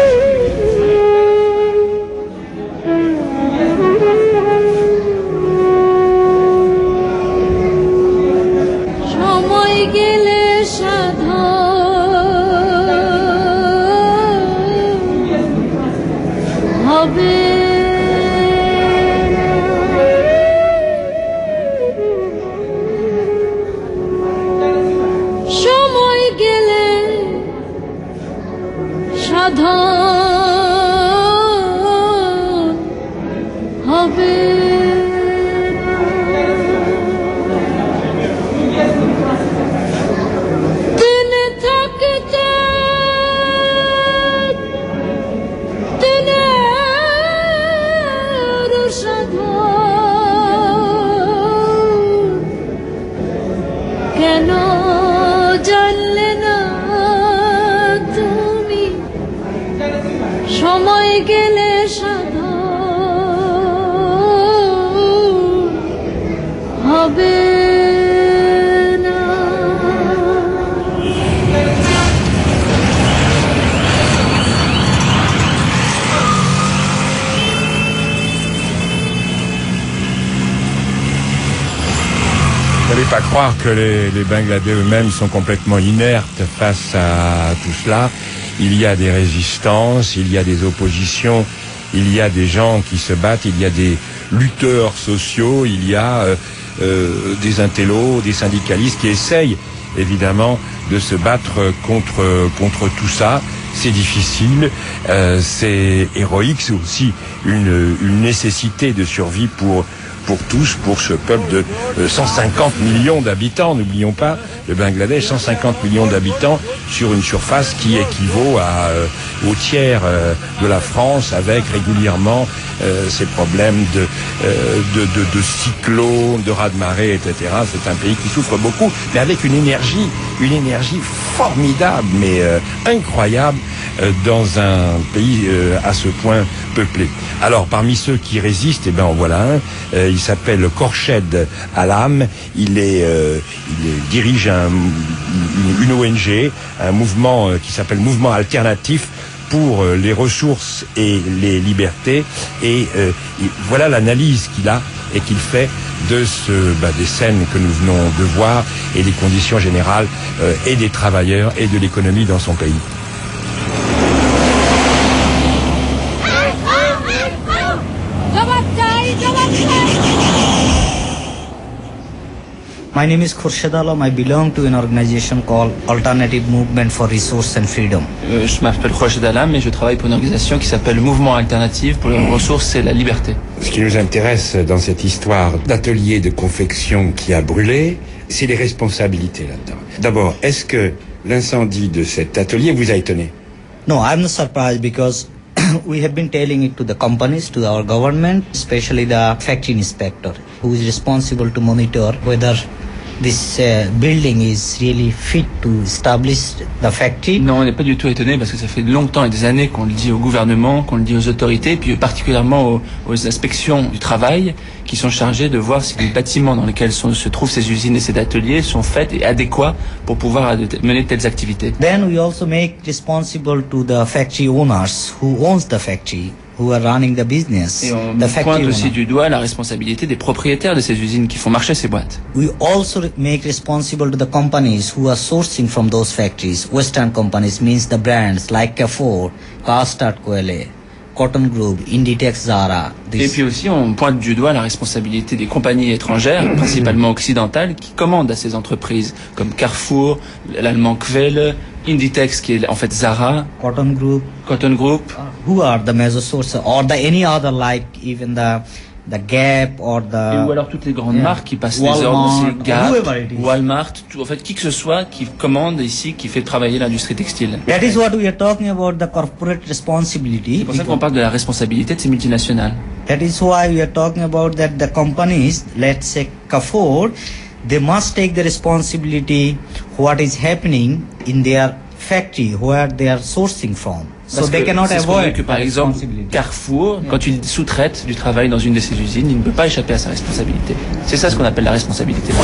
Speaker 16: Pas croire que les, les Bangladais eux-mêmes sont complètement inertes face à tout cela. Il y a des résistances, il y a des oppositions, il y a des gens qui se battent, il y a des lutteurs sociaux, il y a euh, euh, des intellos, des syndicalistes qui essayent évidemment de se battre contre contre tout ça. C'est difficile, euh, c'est héroïque, c'est aussi une, une nécessité de survie pour pour tous, pour ce peuple de euh, cent cinquante millions d'habitants. N'oublions pas, le Bangladesh, cent cinquante millions d'habitants sur une surface qui équivaut à, euh, au tiers euh, de la France, avec régulièrement euh, ces problèmes de, euh, de, de, de cyclones, de raz-de-marée, et cetera. C'est un pays qui souffre beaucoup, mais avec une énergie, une énergie formidable, mais euh, incroyable, euh, dans un pays euh, à ce point peuplé. Alors, parmi ceux qui résistent, eh ben, en voilà un. Euh, il s'appelle Khorshid Alam. Il est, euh, il est, dirige un, une, une O N G, un mouvement euh, qui s'appelle Mouvement Alternatif pour euh, les ressources et les libertés. Et, euh, et voilà l'analyse qu'il a et qu'il fait de ce, bah, des scènes que nous venons de voir et des conditions générales euh, et des travailleurs et de l'économie dans son pays.
Speaker 2: My name is Khurshid Alam. I belong to an organization called Alternative Movement for Resource and Freedom.
Speaker 15: Euh, je m'appelle Khurshid Alam et je travaille pour une organisation qui s'appelle Mouvement Alternatif pour les ressources et la liberté.
Speaker 10: Ce qui nous intéresse dans cette histoire d'atelier de confection qui a brûlé, c'est les responsabilités là-dedans. D'abord, est-ce que l'incendie de cet atelier vous a étonné?
Speaker 2: No, I'm not surprised because we have been telling it to the companies, to our government, especially the factory inspector, who is responsible to monitor whether this uh, building is really fit to establish the factory?
Speaker 15: Non, on n'est pas du tout étonné parce que ça fait longtemps et des années qu'on le dit au gouvernement, qu'on le dit aux autorités, puis particulièrement aux, aux inspections du travail qui sont chargées de voir si les bâtiments dans lesquels sont, se trouvent ces usines et ces ateliers sont faits et adéquats pour pouvoir mener telles activités.
Speaker 2: Then we also make responsible to the factory owners who owns the factory, who are running the business.
Speaker 15: Et on
Speaker 2: the
Speaker 15: pointe aussi
Speaker 2: owner.
Speaker 15: du doigt la responsabilité des propriétaires de ces usines qui font marcher ces boîtes.
Speaker 2: We also make responsible to the companies who are sourcing from those factories. Western companies means the brands like Carrefour, Castard Coele, Cotton Group, Inditex, Zara.
Speaker 15: Et puis aussi, on pointe du doigt la responsabilité des compagnies étrangères, principalement occidentales, qui commandent à ces entreprises, comme Carrefour, l'allemand Quelle, Inditex, qui est en fait Zara,
Speaker 2: Cotton Group,
Speaker 15: Cotton Group.
Speaker 2: Who are the major sources, or the any other like even the the Gap or the.
Speaker 15: Et ou alors toutes les grandes
Speaker 2: yeah.
Speaker 15: marques qui passent
Speaker 2: Walmart,
Speaker 15: des ordres, aussi Gap,
Speaker 2: whoever it is.
Speaker 15: Walmart, tout, en fait qui que ce soit qui commande ici, qui fait travailler l'industrie textile.
Speaker 2: That is what we are talking about, the corporate responsibility.
Speaker 15: C'est pour ça qu'on parle de la responsabilité de ces multinationales.
Speaker 2: That is why we are talking about that the companies, let's say Carrefour, they must take the responsibility what is happening in their factory where they are sourcing from.
Speaker 15: Parce
Speaker 2: So they
Speaker 15: que
Speaker 2: cannot
Speaker 15: c'est ce qu'on dit
Speaker 2: avoid
Speaker 15: que par exemple Carrefour, yeah. quand il sous-traite du travail dans une de ses usines, il ne peut pas échapper à sa responsabilité. C'est ça ce qu'on appelle la responsabilité.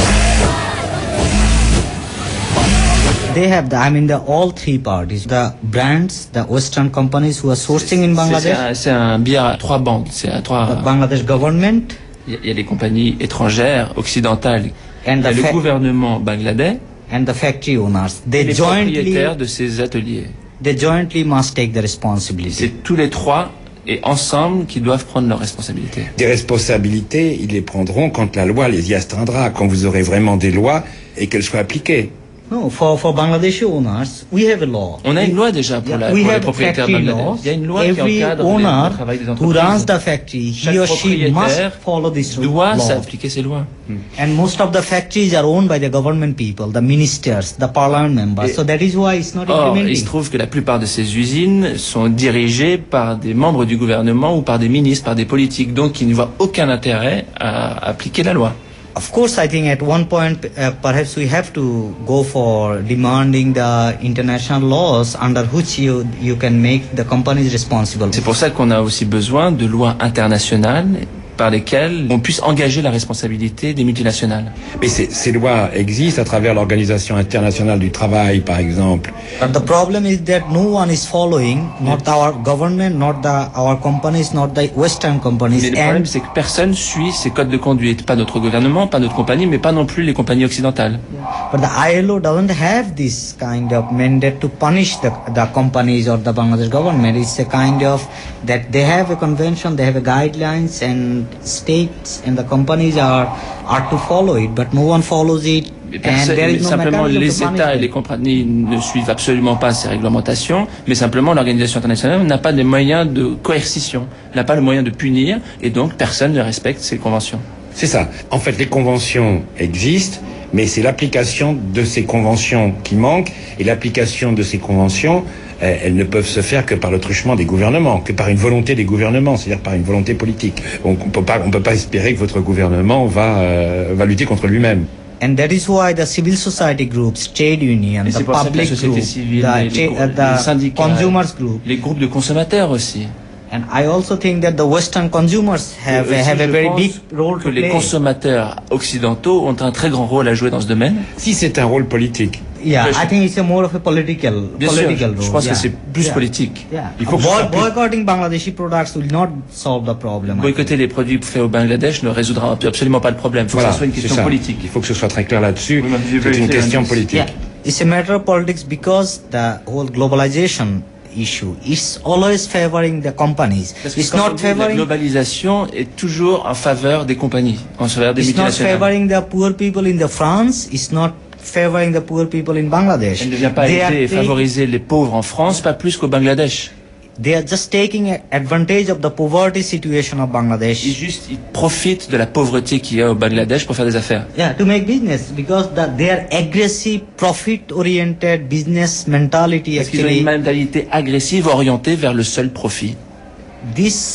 Speaker 2: They have the, I mean the all three parties, the brands, the Western companies who are sourcing in Bangladesh.
Speaker 15: C'est un, un biais à trois bandes. C'est à trois.
Speaker 2: The Bangladesh government.
Speaker 15: Il y, y a les compagnies étrangères, occidentales,
Speaker 2: and
Speaker 15: il y a le gouvernement bangladais.
Speaker 2: And the factory owners. They
Speaker 15: et les
Speaker 2: jointly,
Speaker 15: propriétaires de ces ateliers.
Speaker 2: They jointly must take the responsibility.
Speaker 15: C'est tous les trois et ensemble qui doivent prendre leurs responsabilités.
Speaker 10: Des responsabilités, ils les prendront quand la loi les y astreindra, quand vous aurez vraiment des lois et qu'elles soient appliquées.
Speaker 2: No, for, for Bangladeshi owners, we have a law.
Speaker 15: On a une loi déjà pour,
Speaker 2: yeah,
Speaker 15: la, pour les propriétaires bangladais. Il y a une loi
Speaker 2: Every
Speaker 15: qui encadre
Speaker 2: owner
Speaker 15: le travail des
Speaker 2: who
Speaker 15: entreprises.
Speaker 2: runs the factory,
Speaker 15: Chaque
Speaker 2: he or she must follow this
Speaker 15: doit
Speaker 2: law.
Speaker 15: s'appliquer ces lois.
Speaker 2: And most of the factories are owned by the government people, the ministers, the parliament members.
Speaker 15: Et
Speaker 2: so that is why it's not
Speaker 15: or,
Speaker 2: implementing.
Speaker 15: il se trouve que la plupart de ces usines sont dirigées par des membres du gouvernement ou par des ministres, par des politiques, donc qui ne voient aucun intérêt à appliquer la loi.
Speaker 2: Of course, I think at one point, uh, perhaps we have to go for demanding the international laws under which you you can make the companies responsible.
Speaker 15: C'est pour ça qu'on a aussi besoin de lois internationales par lesquelles on puisse engager la responsabilité des multinationales.
Speaker 10: Mais ces, ces lois existent à travers l'Organisation internationale du travail, par exemple.
Speaker 2: But the problem is that no one is following, not our government, not the, our companies, not the Western companies.
Speaker 15: Mais le problème, c'est que personne suit ces codes de conduite. Pas notre gouvernement, pas notre compagnie, mais pas non plus les compagnies occidentales.
Speaker 2: But the I L O doesn't have this kind of mandate to punish the, the companies or the Bangladesh government. It's a kind of that they have a convention, they have a guidelines, and states and the companies are are to follow it, but no one follows it.
Speaker 15: Personne,
Speaker 2: and there is no
Speaker 15: simplement
Speaker 2: mechanism
Speaker 15: les
Speaker 2: to punish
Speaker 15: États et
Speaker 2: them.
Speaker 15: les compagnies ne suivent absolument pas ces réglementations, mais simplement l'organisation internationale n'a pas de moyens de coercition, n'a pas le moyen de punir, et donc personne ne respecte ces conventions.
Speaker 10: C'est ça. En fait, les conventions existent, mais c'est l'application de ces conventions qui manque, et l'application de ces conventions, euh, elles ne peuvent se faire que par le truchement des gouvernements, que par une volonté des gouvernements, c'est-à-dire par une volonté politique. Donc on peut pas, on peut pas espérer que votre gouvernement va, euh, va lutter contre lui-même.
Speaker 2: And that is why the civil society groups, trade union,
Speaker 15: Et
Speaker 2: the
Speaker 15: c'est pour ça que la
Speaker 2: public
Speaker 15: société
Speaker 2: group,
Speaker 15: civile,
Speaker 2: the,
Speaker 15: les, les,
Speaker 2: cha- uh, the
Speaker 15: les syndicats,
Speaker 2: consumers group,
Speaker 15: les groupes de consommateurs aussi.
Speaker 2: and I also think that the Western consumers have,
Speaker 15: Et aussi,
Speaker 2: have a
Speaker 15: je
Speaker 2: very
Speaker 15: pense
Speaker 2: big role
Speaker 15: que
Speaker 2: to
Speaker 15: les
Speaker 2: play.
Speaker 15: consommateurs occidentaux ont un très grand rôle à jouer dans ce domaine.
Speaker 10: Si c'est un rôle politique.
Speaker 2: Yeah,
Speaker 15: Mais je-
Speaker 2: I think it's a more of a political,
Speaker 15: Bien sûr,
Speaker 2: political
Speaker 15: je
Speaker 2: role.
Speaker 15: pense
Speaker 2: yeah.
Speaker 15: que c'est plus
Speaker 2: Yeah.
Speaker 15: politique.
Speaker 2: Yeah.
Speaker 15: Il faut que
Speaker 2: Boy-
Speaker 15: ce soit plus-
Speaker 2: boycotting Bangladeshi products will not solve the problem. I
Speaker 15: Boycotter les produits faits au Bangladesh ne résoudra absolument pas le problème. Il faut
Speaker 10: Voilà,
Speaker 15: que ce soit une
Speaker 10: c'est
Speaker 15: question
Speaker 10: ça.
Speaker 15: politique.
Speaker 10: Il faut que ce soit très clair là-dessus.
Speaker 15: Oui, mais
Speaker 10: C'est une
Speaker 15: very
Speaker 10: question
Speaker 15: clear.
Speaker 10: politique.
Speaker 2: Yeah, it's a matter of politics because the whole globalization issue is always favoring the companies.
Speaker 15: Parce que
Speaker 2: It's
Speaker 15: quand on
Speaker 2: not
Speaker 15: dit la
Speaker 2: favoring.
Speaker 15: globalisation est toujours en faveur des compagnies, en faveur des
Speaker 2: It's not
Speaker 15: multinationales.
Speaker 2: favoring the poor people in the France. It's not favoring the poor people in Bangladesh.
Speaker 15: Elle ne vient pas
Speaker 2: They are
Speaker 15: aider et
Speaker 2: taking-
Speaker 15: favoriser les pauvres en France, pas plus qu'au Bangladesh.
Speaker 2: They are just taking advantage of the poverty situation of Bangladesh.
Speaker 15: Ils juste, ils profitent de la pauvreté qu'il y a au Bangladesh pour faire des affaires.
Speaker 2: Yeah, to make business because the, their aggressive, profit-oriented business mentality
Speaker 15: Parce qu'ils ont
Speaker 2: actually.
Speaker 15: une mentalité agressive orientée vers le seul profit.
Speaker 2: This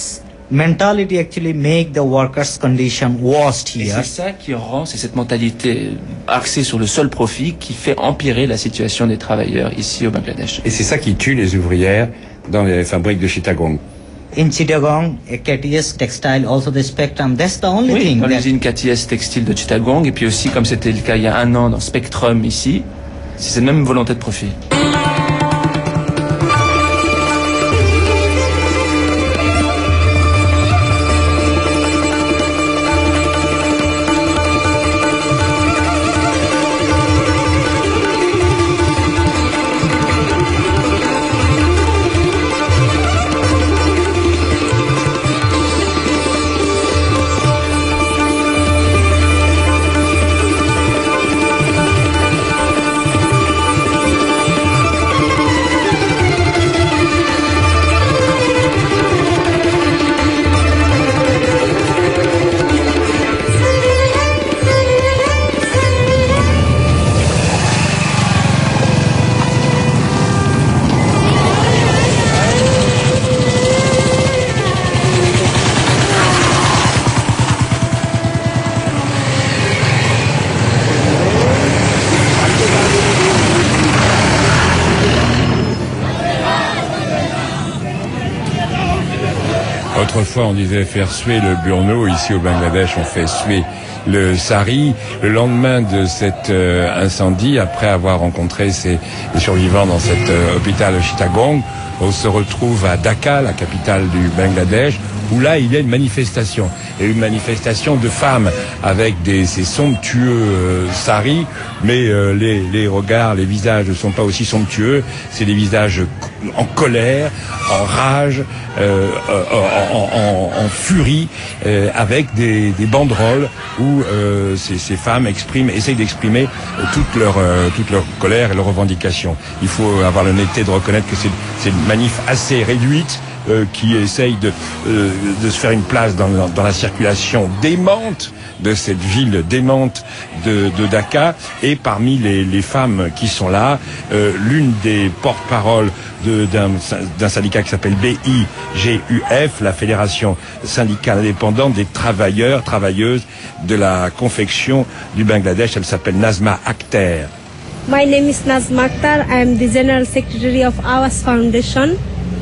Speaker 2: mentality actually make the workers' condition worst
Speaker 4: Et
Speaker 2: here.
Speaker 4: c'est ça qui rend, c'est cette mentalité axée sur le seul profit qui fait empirer la situation des travailleurs ici au Bangladesh.
Speaker 10: Et c'est ça qui tue les ouvrières dans les fabriques de Chittagong.
Speaker 2: In Chittagong, a K T S Textile, also the Spectrum, that's the only
Speaker 4: Oui,
Speaker 2: thing.
Speaker 4: dans
Speaker 2: that-
Speaker 4: l'usine K T S Textile de Chittagong, et puis aussi, comme c'était le cas il y a un an dans Spectrum ici, c'est cette même volonté de profit.
Speaker 16: Autrefois, on disait faire suer le burno. Ici, au Bangladesh, on fait suer le sari. Le lendemain de cet euh, incendie, après avoir rencontré ces les survivants dans cet euh, hôpital Chittagong, on se retrouve à Dhaka, la capitale du Bangladesh, où là, il y a une manifestation. Et une manifestation de femmes avec des, ces somptueux euh, saris, mais euh, les, les regards, les visages ne sont pas aussi somptueux. C'est des visages en colère, en rage, euh, en, en, en, en furie, euh, avec des, des banderoles où euh, ces, ces femmes expriment, essayent d'exprimer toute leur, euh, toute leur colère et leurs revendications. Il faut avoir l'honnêteté de reconnaître que c'est, c'est une manif assez réduite, Euh, qui essaye de, euh, de se faire une place dans, dans, dans la circulation démente de cette ville démente de, de Dhaka. Et parmi les, les femmes qui sont là, euh, l'une des porte-paroles de, d'un, d'un syndicat qui s'appelle B I G U F, la Fédération syndicale indépendante des travailleurs, travailleuses de la confection du Bangladesh, elle s'appelle Nazma Akhter.
Speaker 5: My name is Nazma Akhtar. I am the General Secretary of Awas Foundation.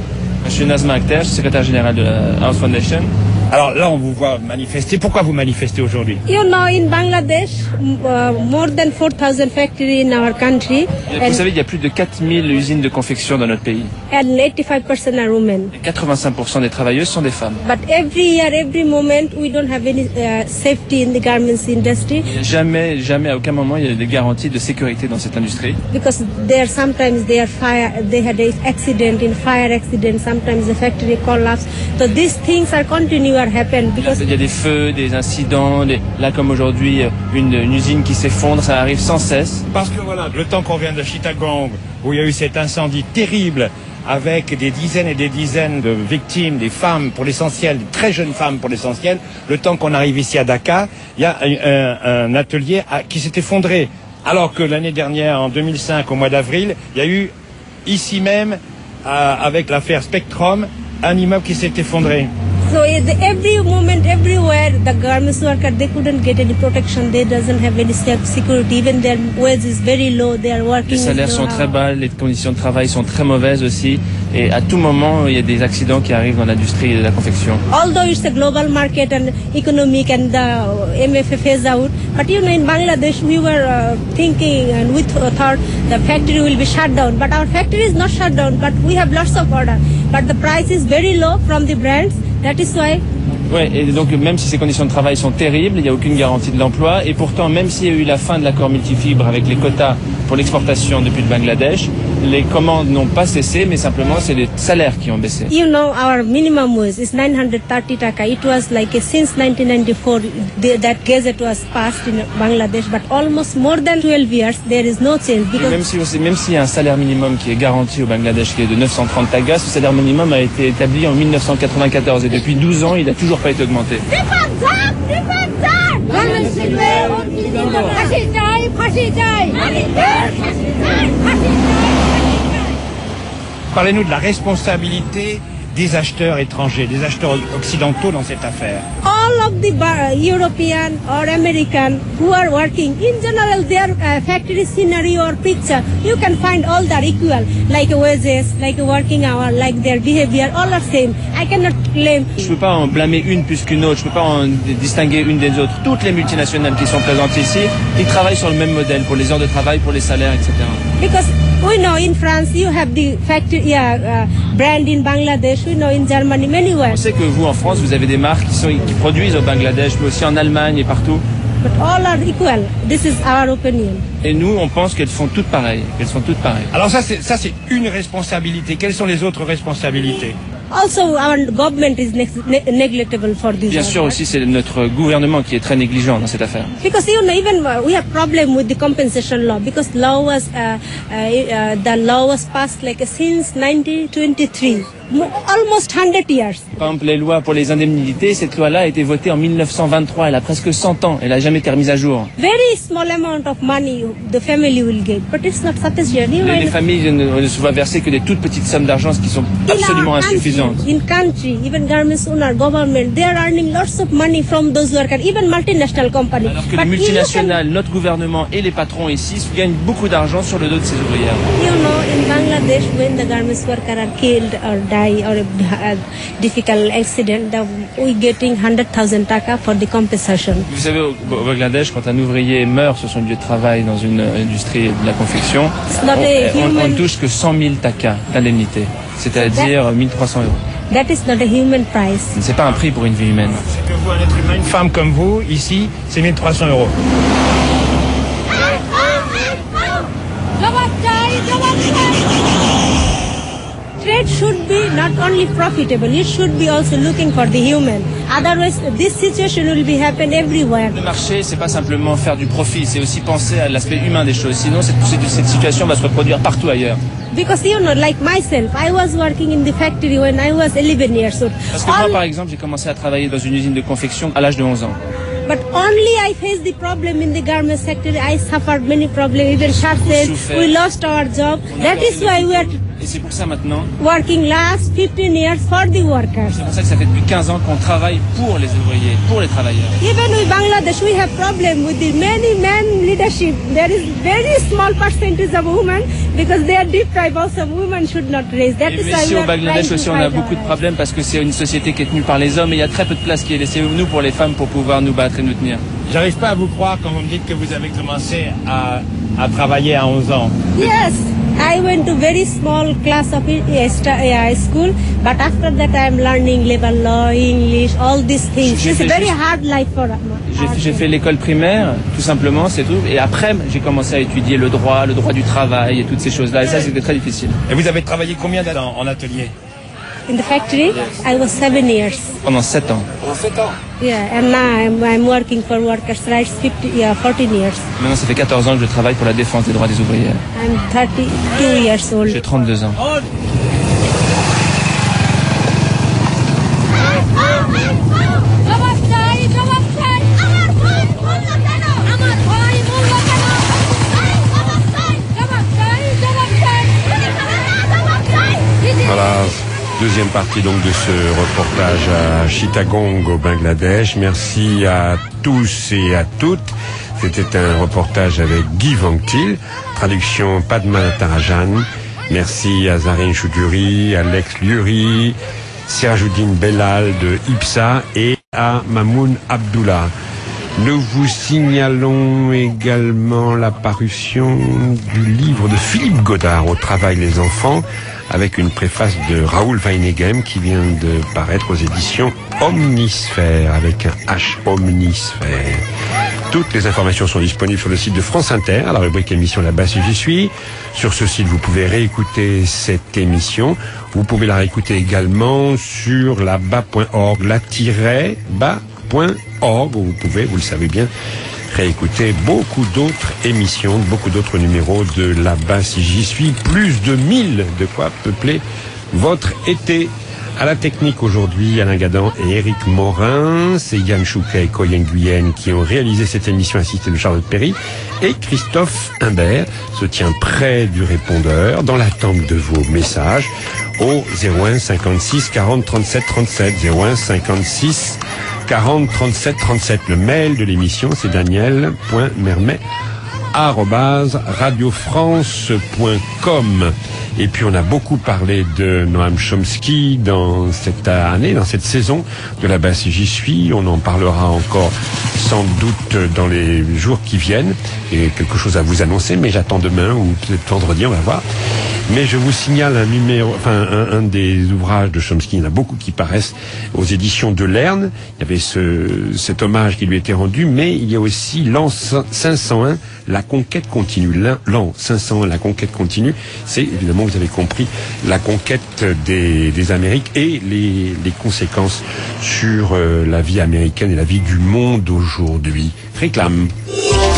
Speaker 4: Je suis Nazma Akhter, je suis secrétaire général de la House Foundation.
Speaker 19: Alors là, on vous voit manifester. Pourquoi vous manifestez aujourd'hui?
Speaker 5: You know, in Bangladesh, uh, more than four thousand factories in our country.
Speaker 4: Vous savez, il y a plus de quatre mille usines de confection dans notre pays.
Speaker 5: And eighty-five percent are women.
Speaker 4: Et quatre-vingt-cinq pour cent des travailleuses sont des femmes.
Speaker 5: But every year, every moment, we don't have any uh, safety in the garments industry.
Speaker 4: Jamais, jamais, à aucun moment, il y a des garanties de sécurité dans cette industrie.
Speaker 5: Because there sometimes they are fire, they had an accident, in fire accident, sometimes the factory collapse. So these things are continuing.
Speaker 4: Il y a des feux, des incidents, des... là comme aujourd'hui, une, une usine qui s'effondre, ça arrive sans cesse.
Speaker 19: Parce que voilà, le temps qu'on vient de Chittagong, où il y a eu cet incendie terrible, avec des dizaines et des dizaines de victimes, des femmes pour l'essentiel, des très jeunes femmes pour l'essentiel, le temps qu'on arrive ici à Dhaka, il y a un, un, un atelier à, qui s'est effondré. Alors que l'année dernière, en deux mille cinq, au mois d'avril, il y a eu, ici même, à, avec l'affaire Spectrum, un immeuble qui s'est effondré.
Speaker 5: So every moment, everywhere, the garments worker, they couldn't get any protection. They doesn't have any security. Even their wage is very low. They are working.
Speaker 4: Les salaires sont très bas, les conditions de travail sont très mauvaises aussi. Et à tout moment, il y a des accidents qui arrivent dans l'industrie de la confection.
Speaker 5: Although it's a global market and economic and the M F F phase out, but you know, in Bangladesh, we were uh, thinking and we th- thought the factory will be shut down. But our factory is not shut down, but we have lots of order. But the price is very low from the brands. That is why.
Speaker 4: Ouais, et donc même si ces conditions de travail sont terribles, il n'y a aucune garantie de l'emploi. Et pourtant, même s'il y a eu la fin de l'accord multifibre avec les quotas pour l'exportation depuis le Bangladesh, les commandes n'ont pas cessé, mais simplement c'est les salaires qui ont baissé.
Speaker 5: You know, our minimum wage is nine hundred thirty taka. It was like a, since nineteen ninety-four the, that gazette was passed in Bangladesh, but almost more than twelve years there is no change.
Speaker 4: Et même si même s'il y a un salaire minimum qui est garanti au Bangladesh, qui est de neuf cent trente tagas, ce salaire minimum a été établi en mille neuf cent quatre-vingt-quatorze et depuis douze ans, il n'a toujours pas été augmenté.
Speaker 19: Parlez-nous de la responsabilité
Speaker 3: des acheteurs étrangers, des acheteurs occidentaux dans cette affaire?
Speaker 5: All of the bar- European or American who are working, in general, their uh, factory scenario or picture, you can find all that equal, like wages, like working hour, like their behavior, all are same. I cannot claim.
Speaker 4: Je ne peux pas en blâmer une plus qu'une autre, je ne peux pas en distinguer une des autres. Toutes les multinationales qui sont présentes ici, ils travaillent sur le même modèle pour les heures de travail, pour les salaires, et cetera.
Speaker 5: Because we know in France you have the factory, yeah, uh, brand in Bangladesh. We know in Germany, many where.
Speaker 4: On sait que vous, en France, vous avez des marques qui, sont, qui produisent au Bangladesh, mais aussi en Allemagne et partout.
Speaker 5: But all are equal. This is our opinion.
Speaker 4: Et nous, on pense qu'elles font toutes pareilles, qu'elles sont toutes pareilles.
Speaker 3: Alors ça, c'est ça, c'est une responsabilité. Quelles sont les autres responsabilités?
Speaker 5: Also, our government is ne ne neglectable for this.
Speaker 4: Bien sûr aussi, c'est notre gouvernement qui est très négligent dans cette affaire.
Speaker 5: Because you know, even uh, we have problem with the compensation law because law was uh, uh, uh, the law was passed like since nineteen twenty-three, almost one hundred years.
Speaker 4: Par exemple, les lois pour les indemnités, cette loi-là a été votée en mille neuf cent vingt-trois. Elle a presque cent ans. Elle n'a jamais été remise à jour.
Speaker 5: Very small amount of money the family will get, but it's not sufficient. You
Speaker 4: Les, les
Speaker 5: know,
Speaker 4: familles ne, ne se voient verser que des toutes petites sommes d'argent, ce qui sont absolument insuffisantes.
Speaker 5: in country, even garments owner, government, they are earning lots of money from those workers, even multinational companies.
Speaker 4: Alors que les multinationales, notre gouvernement et les patrons ici gagnent beaucoup d'argent sur le dos de ces ouvrières.
Speaker 5: You know, in Bangladesh, when the garments workers are killed or die or a, a difficult accident, the, we getting one hundred thousand taka for the compensation.
Speaker 4: Vous savez, au, au Bangladesh, quand un ouvrier meurt sur son lieu de travail dans une industrie de la confection,
Speaker 5: not
Speaker 4: on,
Speaker 5: a
Speaker 4: on,
Speaker 5: human-
Speaker 4: on ne touche que cent mille takas d'indemnité, c'est-à-dire mille trois cents euros.
Speaker 5: That is not a human price.
Speaker 4: C'est pas un prix pour une vie humaine.
Speaker 3: C'est que vous, un être humain, une femme comme vous, ici, c'est mille trois cents euros.
Speaker 5: Trade should be not only profitable, it should be also looking for the human. Otherwise, this situation will be happen everywhere.
Speaker 4: Le marché, c'est pas simplement faire du profit, c'est aussi penser à l'aspect humain des choses. Sinon, cette, cette, cette situation va se reproduire partout ailleurs.
Speaker 5: Because you know, like myself, I was working in the factory when I was eleven years old.
Speaker 4: Parce que moi, par exemple, j'ai commencé à travailler dans une usine de confection à l'âge de onze ans.
Speaker 5: But only I faced the problem in the garment sector. I suffered many problems, even short sale. We lost our job. That is why we are
Speaker 4: Et c'est pour ça maintenant,
Speaker 5: working last fifteen years for the workers.
Speaker 4: c'est pour ça que ça fait depuis quinze ans qu'on travaille pour les ouvriers, pour les travailleurs.
Speaker 5: Even with Bangladesh, we have problem with the many men leadership. There is very small percentage of women because they are deprived. Also, women should not raise. That
Speaker 4: Et
Speaker 5: is why
Speaker 4: ici
Speaker 5: we
Speaker 4: au
Speaker 5: are
Speaker 4: Bangladesh
Speaker 5: trying
Speaker 4: aussi,
Speaker 5: to
Speaker 4: on a
Speaker 5: fight
Speaker 4: beaucoup de
Speaker 5: our-
Speaker 4: problèmes parce que c'est une société qui est tenue par les hommes et il y a très peu de place qui est laissée nous pour les femmes pour pouvoir nous battre et nous tenir.
Speaker 3: J'arrive pas à vous croire quand vous me dites que vous avez commencé à, à travailler à onze ans.
Speaker 5: Yes, I went to very small class of uh, sta- uh, school, but after that I am learning labor law, English, all these things.
Speaker 4: J'ai
Speaker 5: It's a
Speaker 4: fait
Speaker 5: very
Speaker 4: juste-
Speaker 5: hard life for us.
Speaker 4: J'ai j'ai fait l'école primaire, tout simplement, c'est tout. Et après, j'ai commencé à étudier le droit, le droit du travail et toutes ces choses-là. Et ça, c'était très difficile.
Speaker 3: Et vous avez travaillé combien d'années en, en atelier?
Speaker 5: In the factory, I was seven years.
Speaker 4: Pendant sept ans.
Speaker 3: Pendant sept ans.
Speaker 5: Yeah, and now I'm, I'm working for workers' rights fifty, yeah, fourteen years.
Speaker 4: Maintenant, ça fait quatorze ans que je travaille pour la défense des droits des ouvriers.
Speaker 5: I'm thirty-two years old.
Speaker 4: J'ai trente-deux ans.
Speaker 10: Voilà, deuxième partie donc de ce reportage à Chittagong au Bangladesh. Merci à tous et à toutes. C'était un reportage avec Guy Vanctil, traduction Padma Tarajan. Merci à Zarine Choudhury, Alex Liuri, Sirajuddin Bellal de IPSA et à Mamoun Abdullah. Nous vous signalons également la parution du livre de Philippe Godard, Au travail les enfants, avec une préface de Raoul Weinegem qui vient de paraître aux éditions Omnisphère, avec un H, Omnisphère. Toutes les informations sont disponibles sur le site de France Inter, à la rubrique émission La Basse J'y suis. Sur ce site, vous pouvez réécouter cette émission. Vous pouvez la réécouter également sur la bas point org, la-bas point org, où vous pouvez, vous le savez bien, réécouter beaucoup d'autres émissions, beaucoup d'autres numéros de La Basse J'y suis. Plus de mille, de quoi peupler votre été. À la technique aujourd'hui, Alain Gadan et Éric Morin. C'est Yann Chouquet et Coyen Guyenne qui ont réalisé cette émission assistée de Charlotte Perry. Et Christophe Imbert se tient près du répondeur dans l'attente de vos messages au zéro un cinquante-six quarante trente-sept trente-sept. zéro un cinquante-six quarante trente-sept trente-sept. Le mail de l'émission, c'est daniel point mermet arobase radiofrance point com. Et puis on a beaucoup parlé de Noam Chomsky dans cette année, dans cette saison de La Basse J'y suis. On en parlera encore sans doute dans les jours qui viennent. Et quelque chose à vous annoncer, mais j'attends demain ou peut-être vendredi, on va voir. Mais je vous signale un numéro, enfin un, un des ouvrages de Chomsky, il y en a beaucoup qui paraissent aux éditions de Lerne. Il y avait ce, cet hommage qui lui était rendu, mais il y a aussi l'an cinq cent un, la conquête continue. L'an cinq cent un, la conquête continue, c'est évidemment, vous avez compris, la conquête des, des Amériques et les, les conséquences sur euh, la vie américaine et la vie du monde aujourd'hui. Réclame.